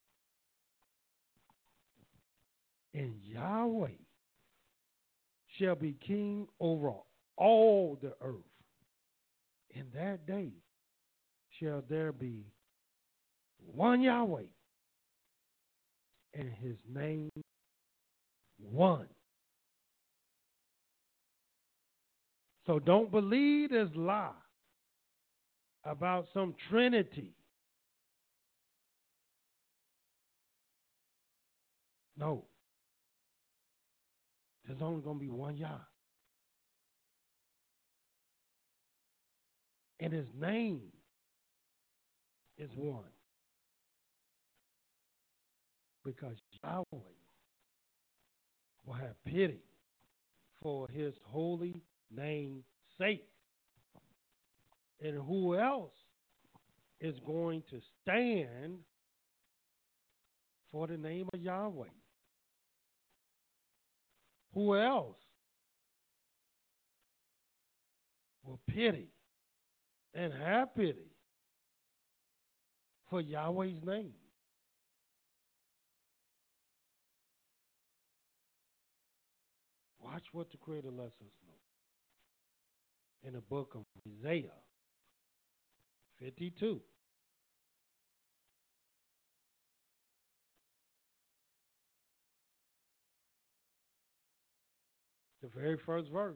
And Yahweh shall be king over all the earth. In that day shall there be one Yahweh, and his name one. So don't believe this lie about some Trinity. No. There's only going to be one Yah. And his name is one. Because Yahweh will have pity for his holy name's sake. And who else is going to stand for the name of Yahweh? Who else will pity and have pity for Yahweh's name? Watch what the Creator lets us know in the book of Isaiah fifty-two. The very first verse.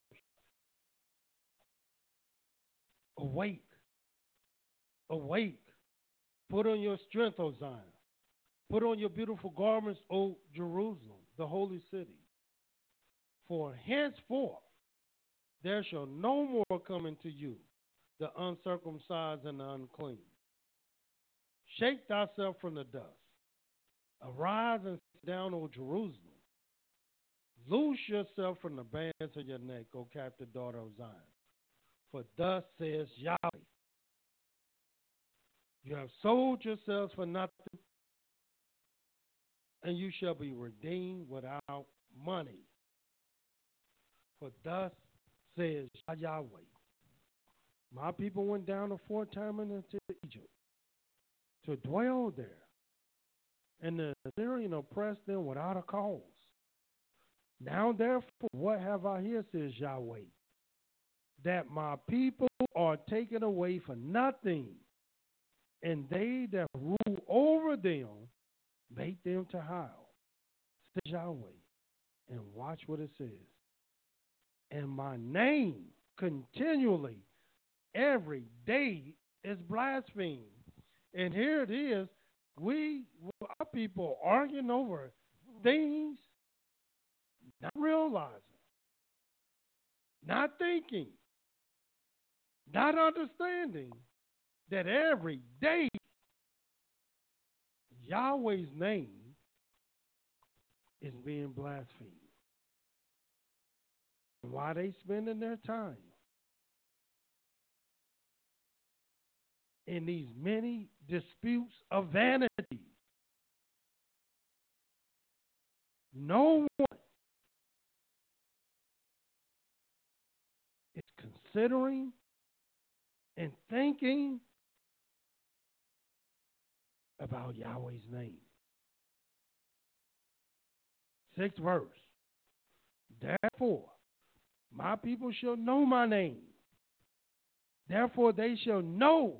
Awake. Awake. Put on your strength, O Zion. Put on your beautiful garments, O Jerusalem, the holy city. For henceforth there shall no more come into you the uncircumcised and the unclean. Shake thyself from the dust. Arise and sit down, O Jerusalem. Loose yourself from the bands of your neck, O captive daughter of Zion. For thus says Yahweh, you have sold yourselves for nothing, and you shall be redeemed without money. For thus says Yahweh, my people went down a fourth time into Egypt to dwell there, and the Assyrian oppressed them without a cause. Now therefore, what have I here, says Yahweh, that my people are taken away for nothing, and they that rule over them make them to howl, says Yahweh. And watch what it says. And my name continually, every day, is blasphemed. And here it is, we, our people, arguing over things, not realizing, not thinking, not understanding that every day Yahweh's name is being blasphemed. Why they spending their time in these many disputes of vanity? No one is considering and thinking about Yahweh's name. Sixth verse. Therefore, my people shall know my name. Therefore, they shall know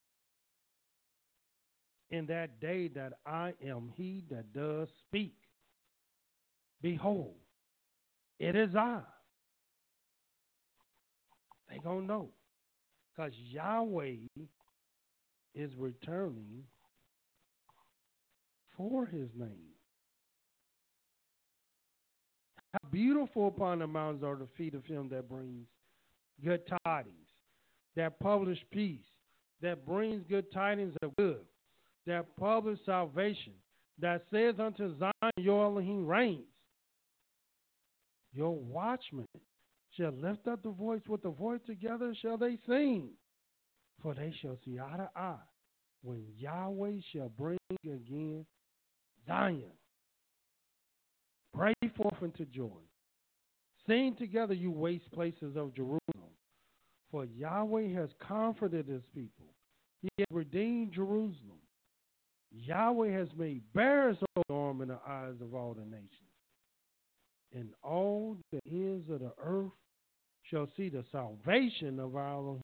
in that day that I am he that does speak. Behold, it is I. They gonna know. Because Yahweh is returning for his name. How beautiful upon the mountains are the feet of him that brings good tidings, that publish peace, that brings good tidings of good, that publish salvation, that says unto Zion, your Elohim reigns. Your watchmen shall lift up the voice with the voice together shall they sing, for they shall see eye to eye when Yahweh shall bring again Zion. Pray forth into joy. Sing together, you waste places of Jerusalem, for Yahweh has comforted his people. He has redeemed Jerusalem. Yahweh has made bare his arm in the eyes of all the nations. And all the ends of the earth shall see the salvation of our Elohim.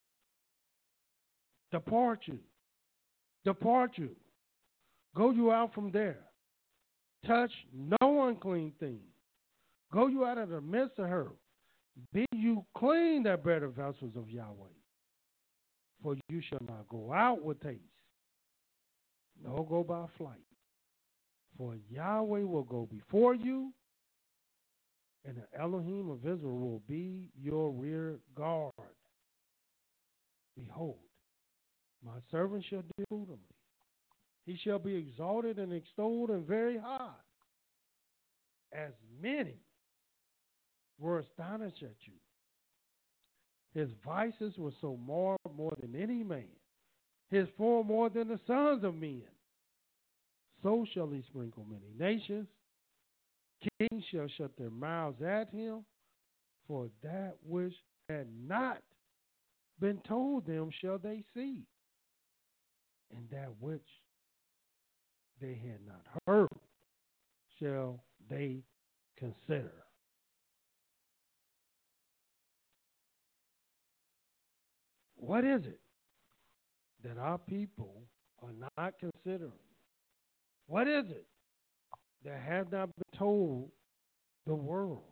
Depart you. Depart you. Go you out from there. Touch no unclean thing. Go you out of the midst of her. Be you clean that bear the vessels of Yahweh. For you shall not go out with haste, nor go by flight. For Yahweh will go before you, and the Elohim of Israel will be your rear guard. Behold, my servant shall do prudently. He shall be exalted and extolled and very high. As many were astonished at you. His vices were so more, more than any man. His form more than the sons of men. So shall he sprinkle many nations. Kings shall shut their mouths at him, for that which had not been told them shall they see, and that which they had not heard shall they consider. What is it that our people are not considering? What is it that have not been told the world?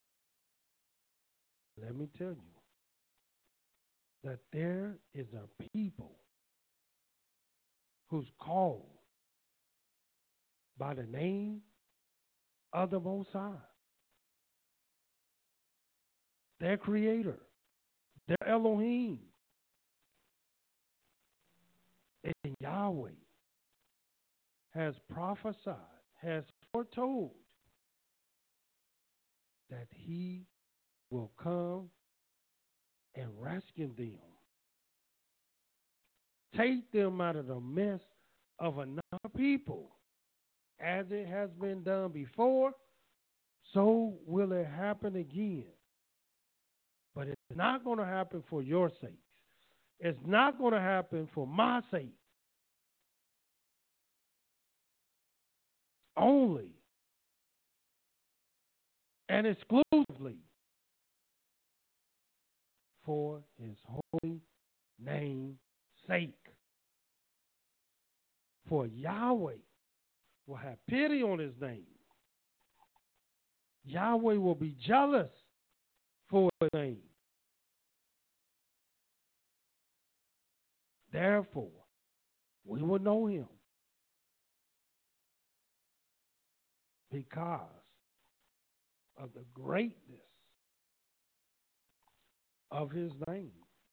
Let me tell you that there is a people who's called by the name of the Most High, their creator, their Elohim, and Yahweh has prophesied, has foretold that he will come and rescue them. Take them out of the midst of another people. As it has been done before, so will it happen again. But it's not going to happen for your sake. It's not going to happen for my sake. Only and exclusively for his holy name's sake. For Yahweh will have pity on his name. Yahweh will be jealous for his name. Therefore, we will know him because of the greatness of his name.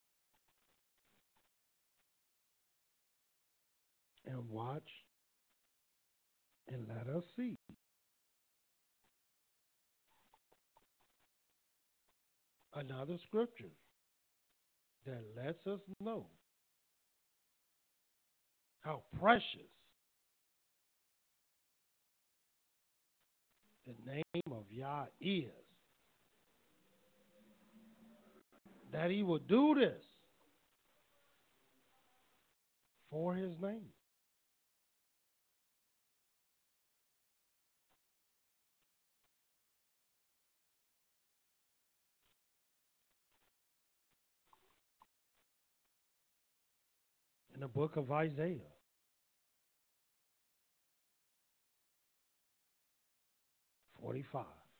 And watch and let us see. Another scripture that lets us know how precious the name of Yah is. That he will do this for his name. in the book of Isaiah, forty-five.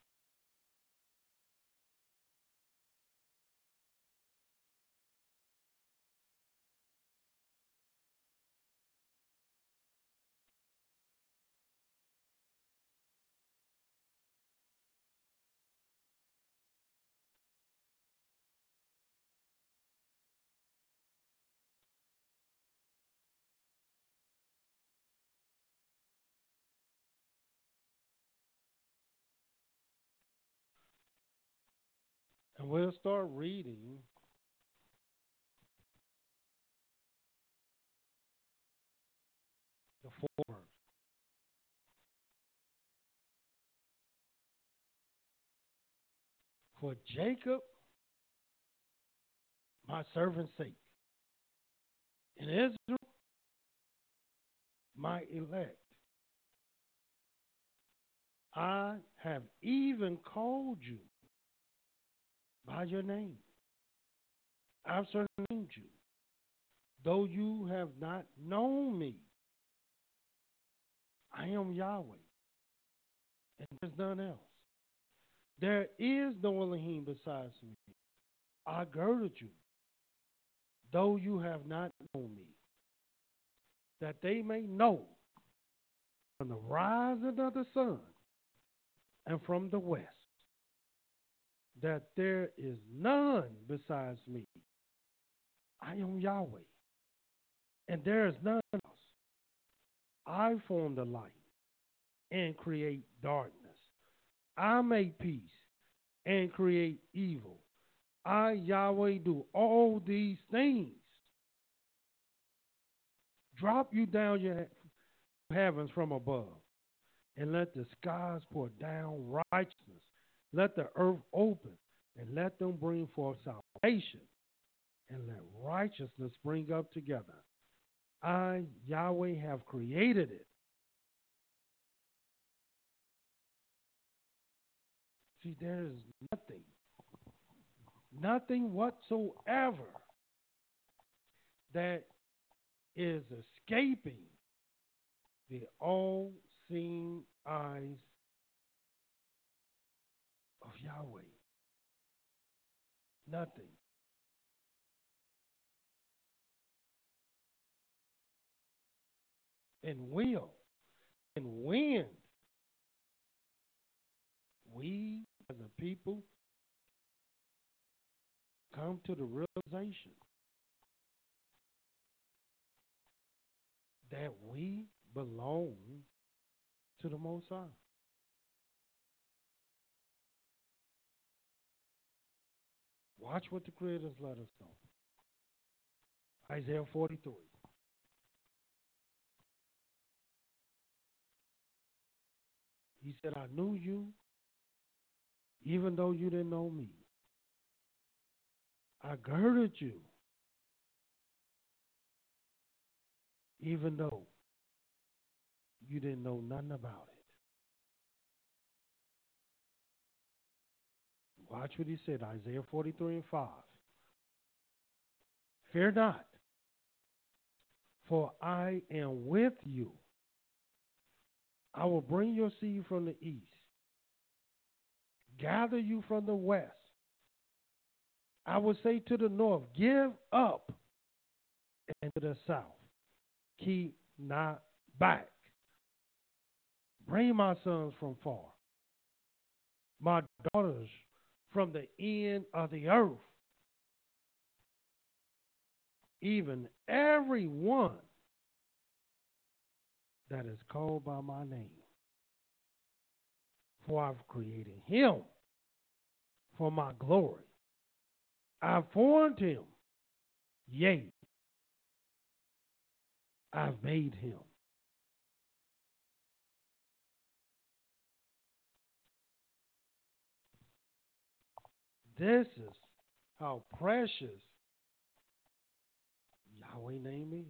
And we'll start reading the fourth verse. For Jacob, my servant's sake, and Israel, my elect, I have even called you by your name. I've surnamed you, though you have not known me. I am Yahweh, and there's none else. There is no Elohim besides me. I girded you, though you have not known me, that they may know from the rising of the sun and from the west that there is none besides me. I am Yahweh, and there is none else. I form the light and create darkness. I make peace and create evil. I, Yahweh, do all these things. Drop you down your heavens from above, and let the skies pour down righteousness. Let the earth open, and let them bring forth salvation, and let righteousness spring up together. I, Yahweh, have created it. See, there is nothing, nothing whatsoever that is escaping the all-seeing eyes of Yahweh. Nothing. And will and when we as a people come to the realization that we belong to the Most High. Watch what the Creators let us know. Isaiah forty-three. He said, I knew you even though you didn't know me. I girded you even though you didn't know nothing about it. Watch what he said, Isaiah forty-three and five. Fear not, for I am with you. I will bring your seed from the east, gather you from the west. I will say to the north, give up, and to the south, keep not back. Bring my sons from far, my daughters from the end of the earth, even every one that is called by my name. For I've created him for my glory. I've formed him, yea, I've made him. This is how precious Yahweh's name is.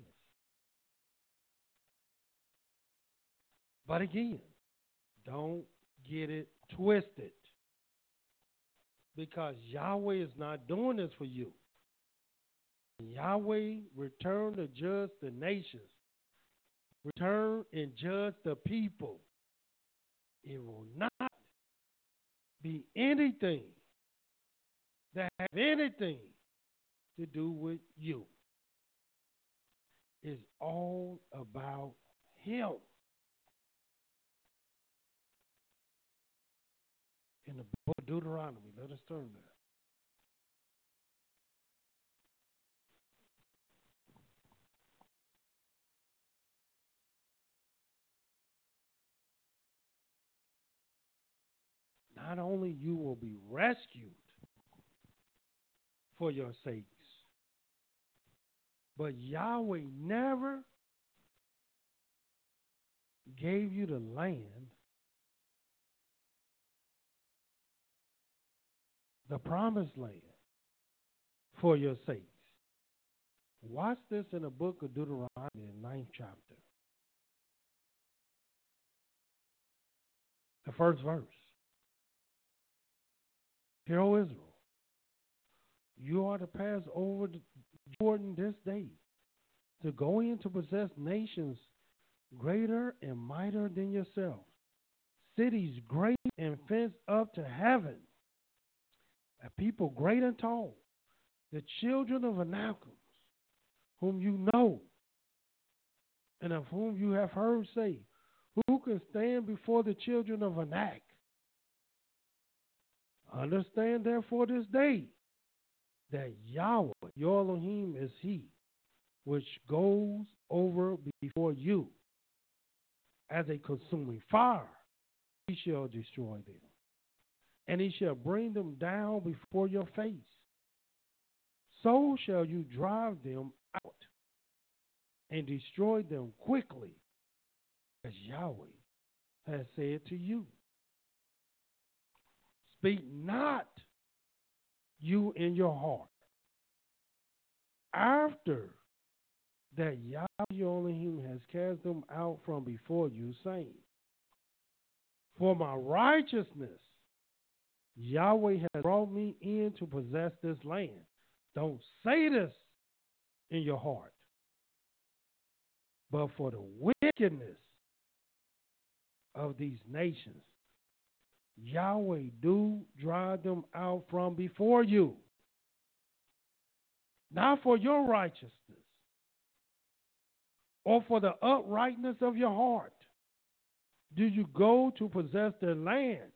But again, don't get it twisted. Because Yahweh is not doing this for you. Yahweh return to judge the nations, return and judge the people. It will not be anything that has anything to do with you. It's all about him. In the book of Deuteronomy, let us turn there. Not only you will be rescued for your sakes, but Yahweh never gave you the land, the promised land, for your sakes. Watch this in the book of Deuteronomy, the ninth chapter. The first verse. Hear, O Israel, you are to pass over the Jordan this day to go in to possess nations greater and mightier than yourselves, cities great and fenced up to heaven, a people great and tall, the children of Anakim, whom you know, and of whom you have heard say, who can stand before the children of Anak? Understand therefore this day that Yahweh, your Elohim, is he which goes over before you as a consuming fire. He shall destroy them, and he shall bring them down before your face. So shall you drive them out and destroy them quickly, as Yahweh has said to you. Speak not you in your heart after that Yahweh your Elohim has cast them out from before you, saying, for my righteousness Yahweh has brought me in to possess this land. Don't say this in your heart, but for the wickedness of these nations, Yahweh do drive them out from before you. Not for your righteousness or for the uprightness of your heart do you go to possess their land,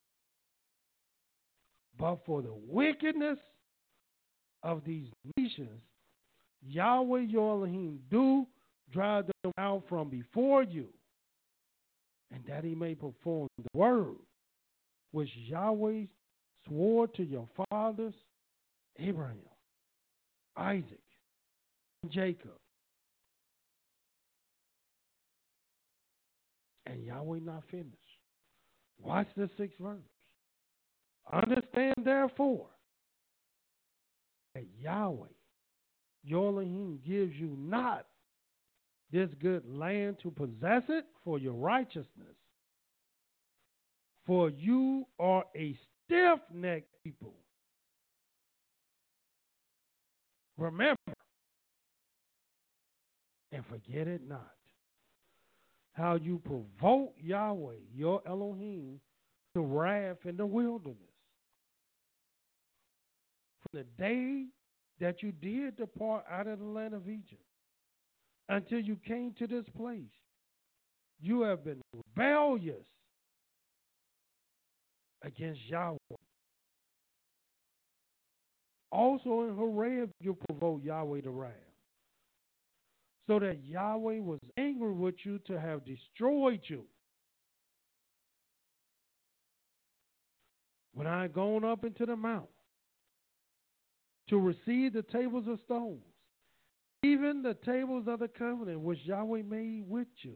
but for the wickedness of these nations, Yahweh your Elohim do drive them out from before you, and that he may perform the word which Yahweh swore to your fathers, Abraham, Isaac, and Jacob. And Yahweh not finished. Watch the sixth verse. Understand therefore that Yahweh, your Elohim, gives you not this good land to possess it for your righteousness. For you are a stiff-necked people. Remember, and forget it not, how you provoke Yahweh, your Elohim, to wrath in the wilderness. From the day that you did depart out of the land of Egypt until you came to this place, you have been rebellious against Yahweh. Also in Horeb you provoked Yahweh to wrath, so that Yahweh was angry with you to have destroyed you. When I had gone up into the mount to receive the tables of stones, even the tables of the covenant which Yahweh made with you,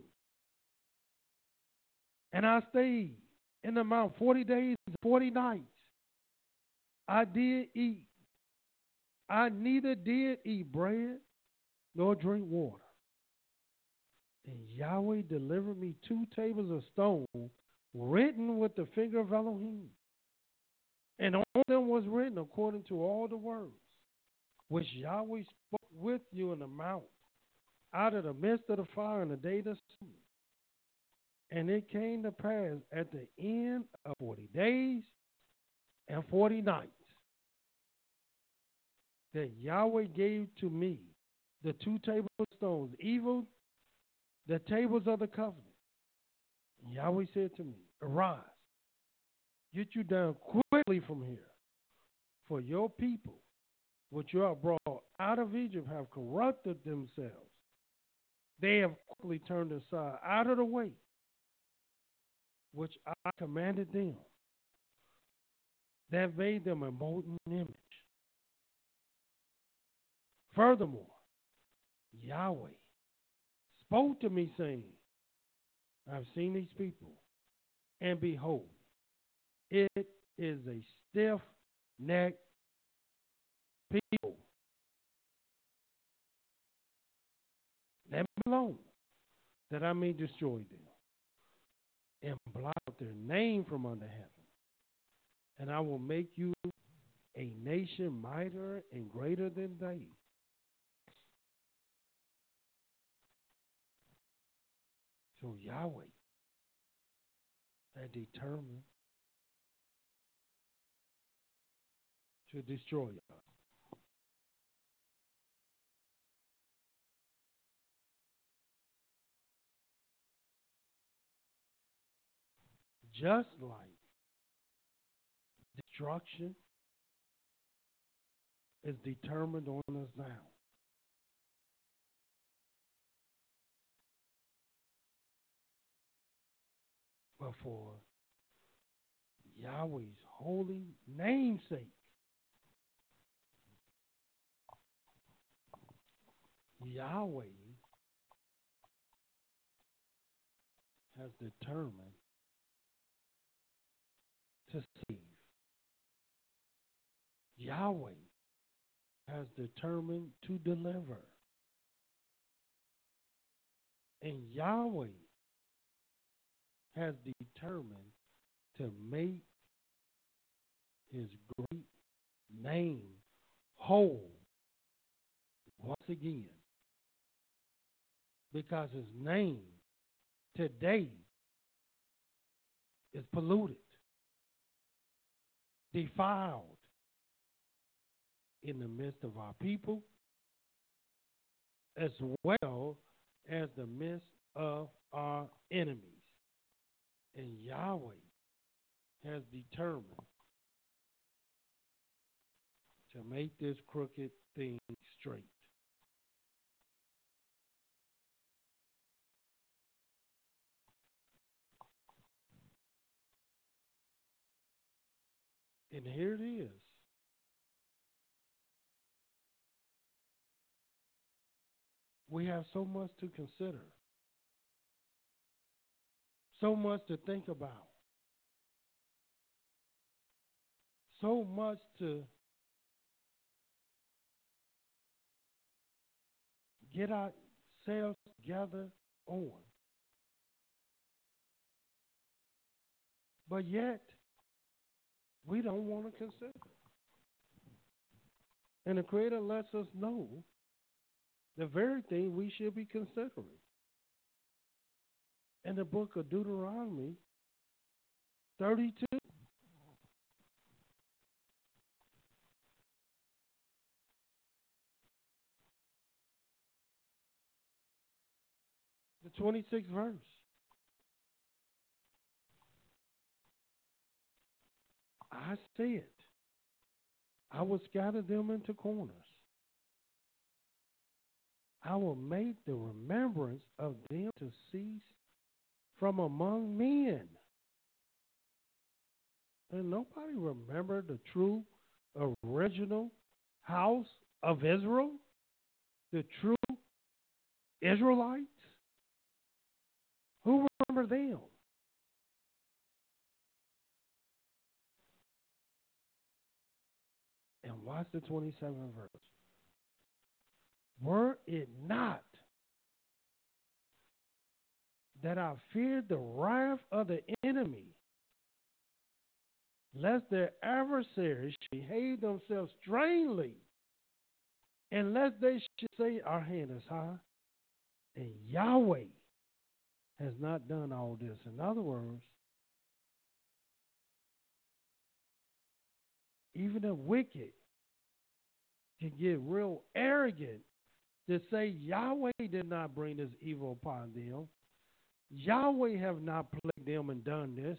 and I stayed in the mount forty days and forty nights, I did eat. I neither did eat bread nor drink water. And Yahweh delivered me two tables of stone written with the finger of Elohim. And on them was written according to all the words which Yahweh spoke with you in the mount, out of the midst of the fire in the day of the sun. And it came to pass at the end of forty days and forty nights that Yahweh gave to me the two tablesstones, even the tables of the covenant. Yahweh said to me, arise, get you down quickly from here, for your people, which you have brought out of Egypt, have corrupted themselves. They have quickly turned aside out of the way, which I commanded them, that made them a molten image. Furthermore, Yahweh spoke to me, saying, I've seen these people, and behold, it is a stiff-necked people. Let me alone, that I may destroy them, and blot out their name from under heaven. And I will make you a nation mightier and greater than they. So Yahweh had determined to destroy us. Just like destruction is determined on us now. But for Yahweh's holy namesake, Yahweh has determined to save. Yahweh has determined to deliver. And Yahweh has determined to make his great name whole once again. Because his name today is polluted, defiled in the midst of our people, as well as the midst of our enemies. And Yahweh has determined to make this crooked thing straight. And here it is. We have so much to consider, so much to think about, so much to get ourselves together on. But yet, we don't want to consider. And the Creator lets us know the very thing we should be considering. In the book of Deuteronomy thirty-two. The twenty-sixth verse. I said, I will scatter them into corners. I will make the remembrance of them to cease from among men. And nobody remembered the true original house of Israel, the true Israelites. Who remember them? And watch the twenty-seventh verse. Were it not that I feared the wrath of the enemy, lest their adversaries behave themselves strangely Unless they should say our hand is high, and Yahweh has not done all this. In other words, even the wicked can get real arrogant to say Yahweh did not bring this evil upon them. Yahweh have not plagued them and done this.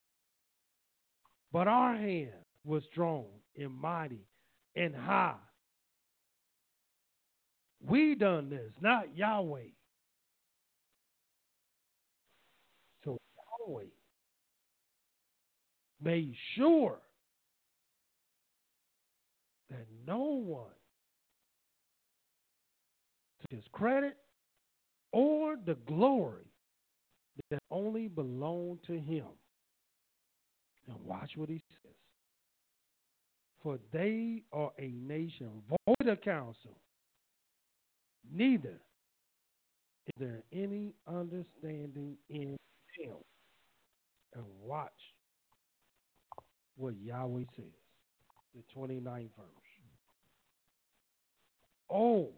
But our hand was strong and mighty and high. We done this, not Yahweh. So Yahweh made sure that no one took his credit or the glory that only belonged to him. And watch what he says. For they are a nation void of counsel, neither is there any understanding in them. And watch what Yahweh says, the twenty-ninth verse. Oh,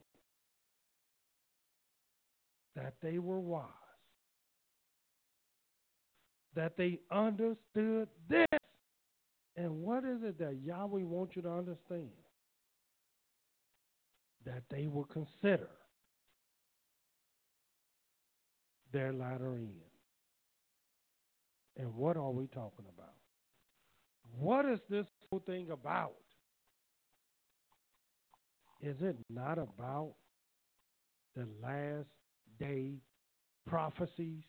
that they were wise, that they understood this. And what is it that Yahweh wants you to understand? That they will consider their latter end. And what are we talking about? What is this whole thing about? Is it not about the last day prophecies?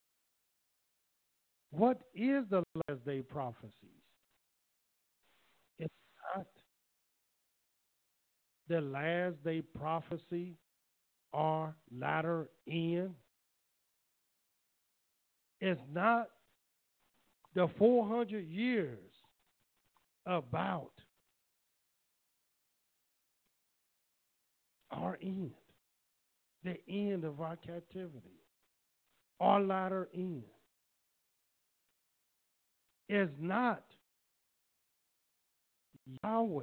What is the last day prophecies? It's not the last day prophecy or latter end. It's not the four hundred years about our end, the end of our captivity, our latter end. Is not Yahweh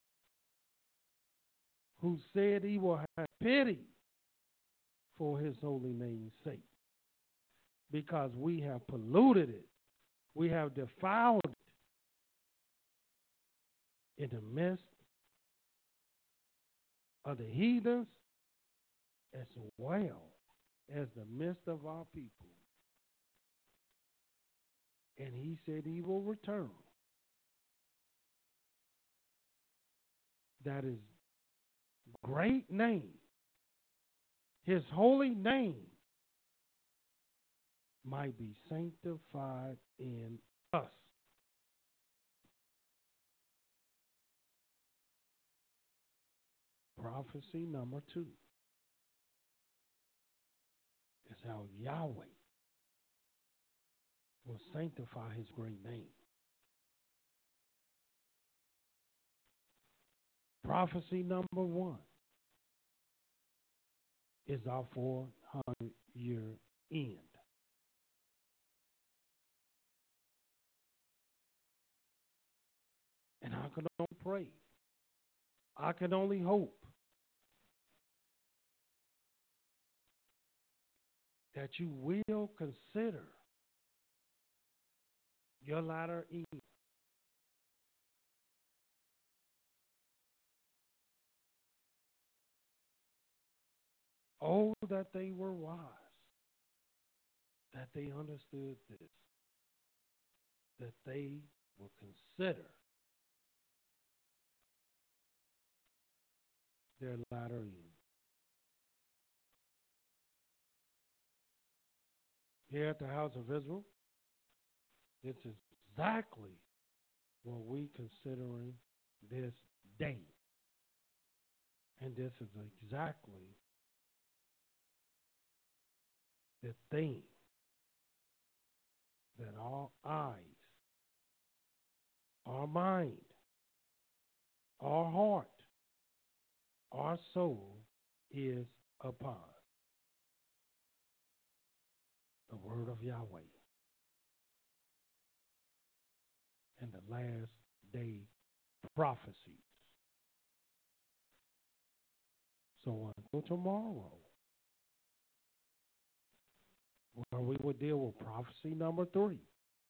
who said he will have pity for his holy name's sake, because we have polluted it, we have defiled it in the midst of the heathens as well as the midst of our people. And he said he will return. That his great name, his holy name, might be sanctified in us. Prophecy number two is how Yahweh will sanctify his great name. Prophecy number one is our four hundred year end. And I can only pray. I can only hope that you will consider your latter end. Oh, that they were wise, that they understood this, that they will consider their latter end. Here at the House of Israel, this is exactly what we considering this day. And this is exactly the thing that our eyes, our mind, our heart, our soul is upon. The word of Yahweh and the last day prophecies. So until tomorrow, where we will deal with prophecy number three.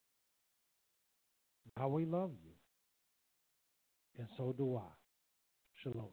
How we love you. And so do I. Shalom.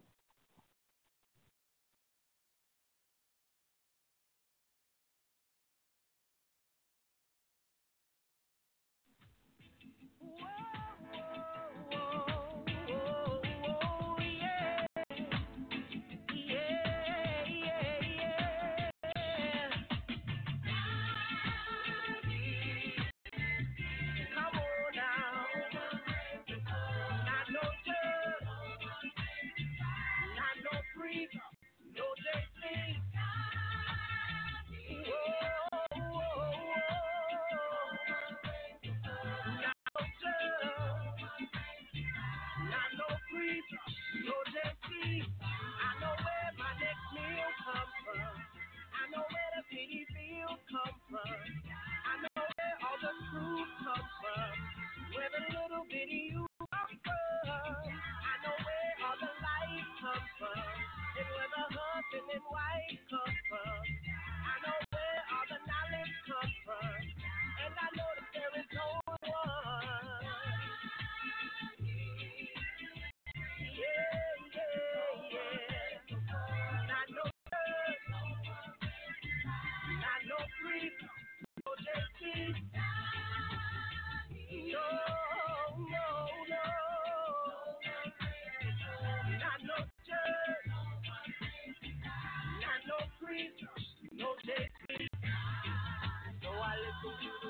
No J C. So I listen to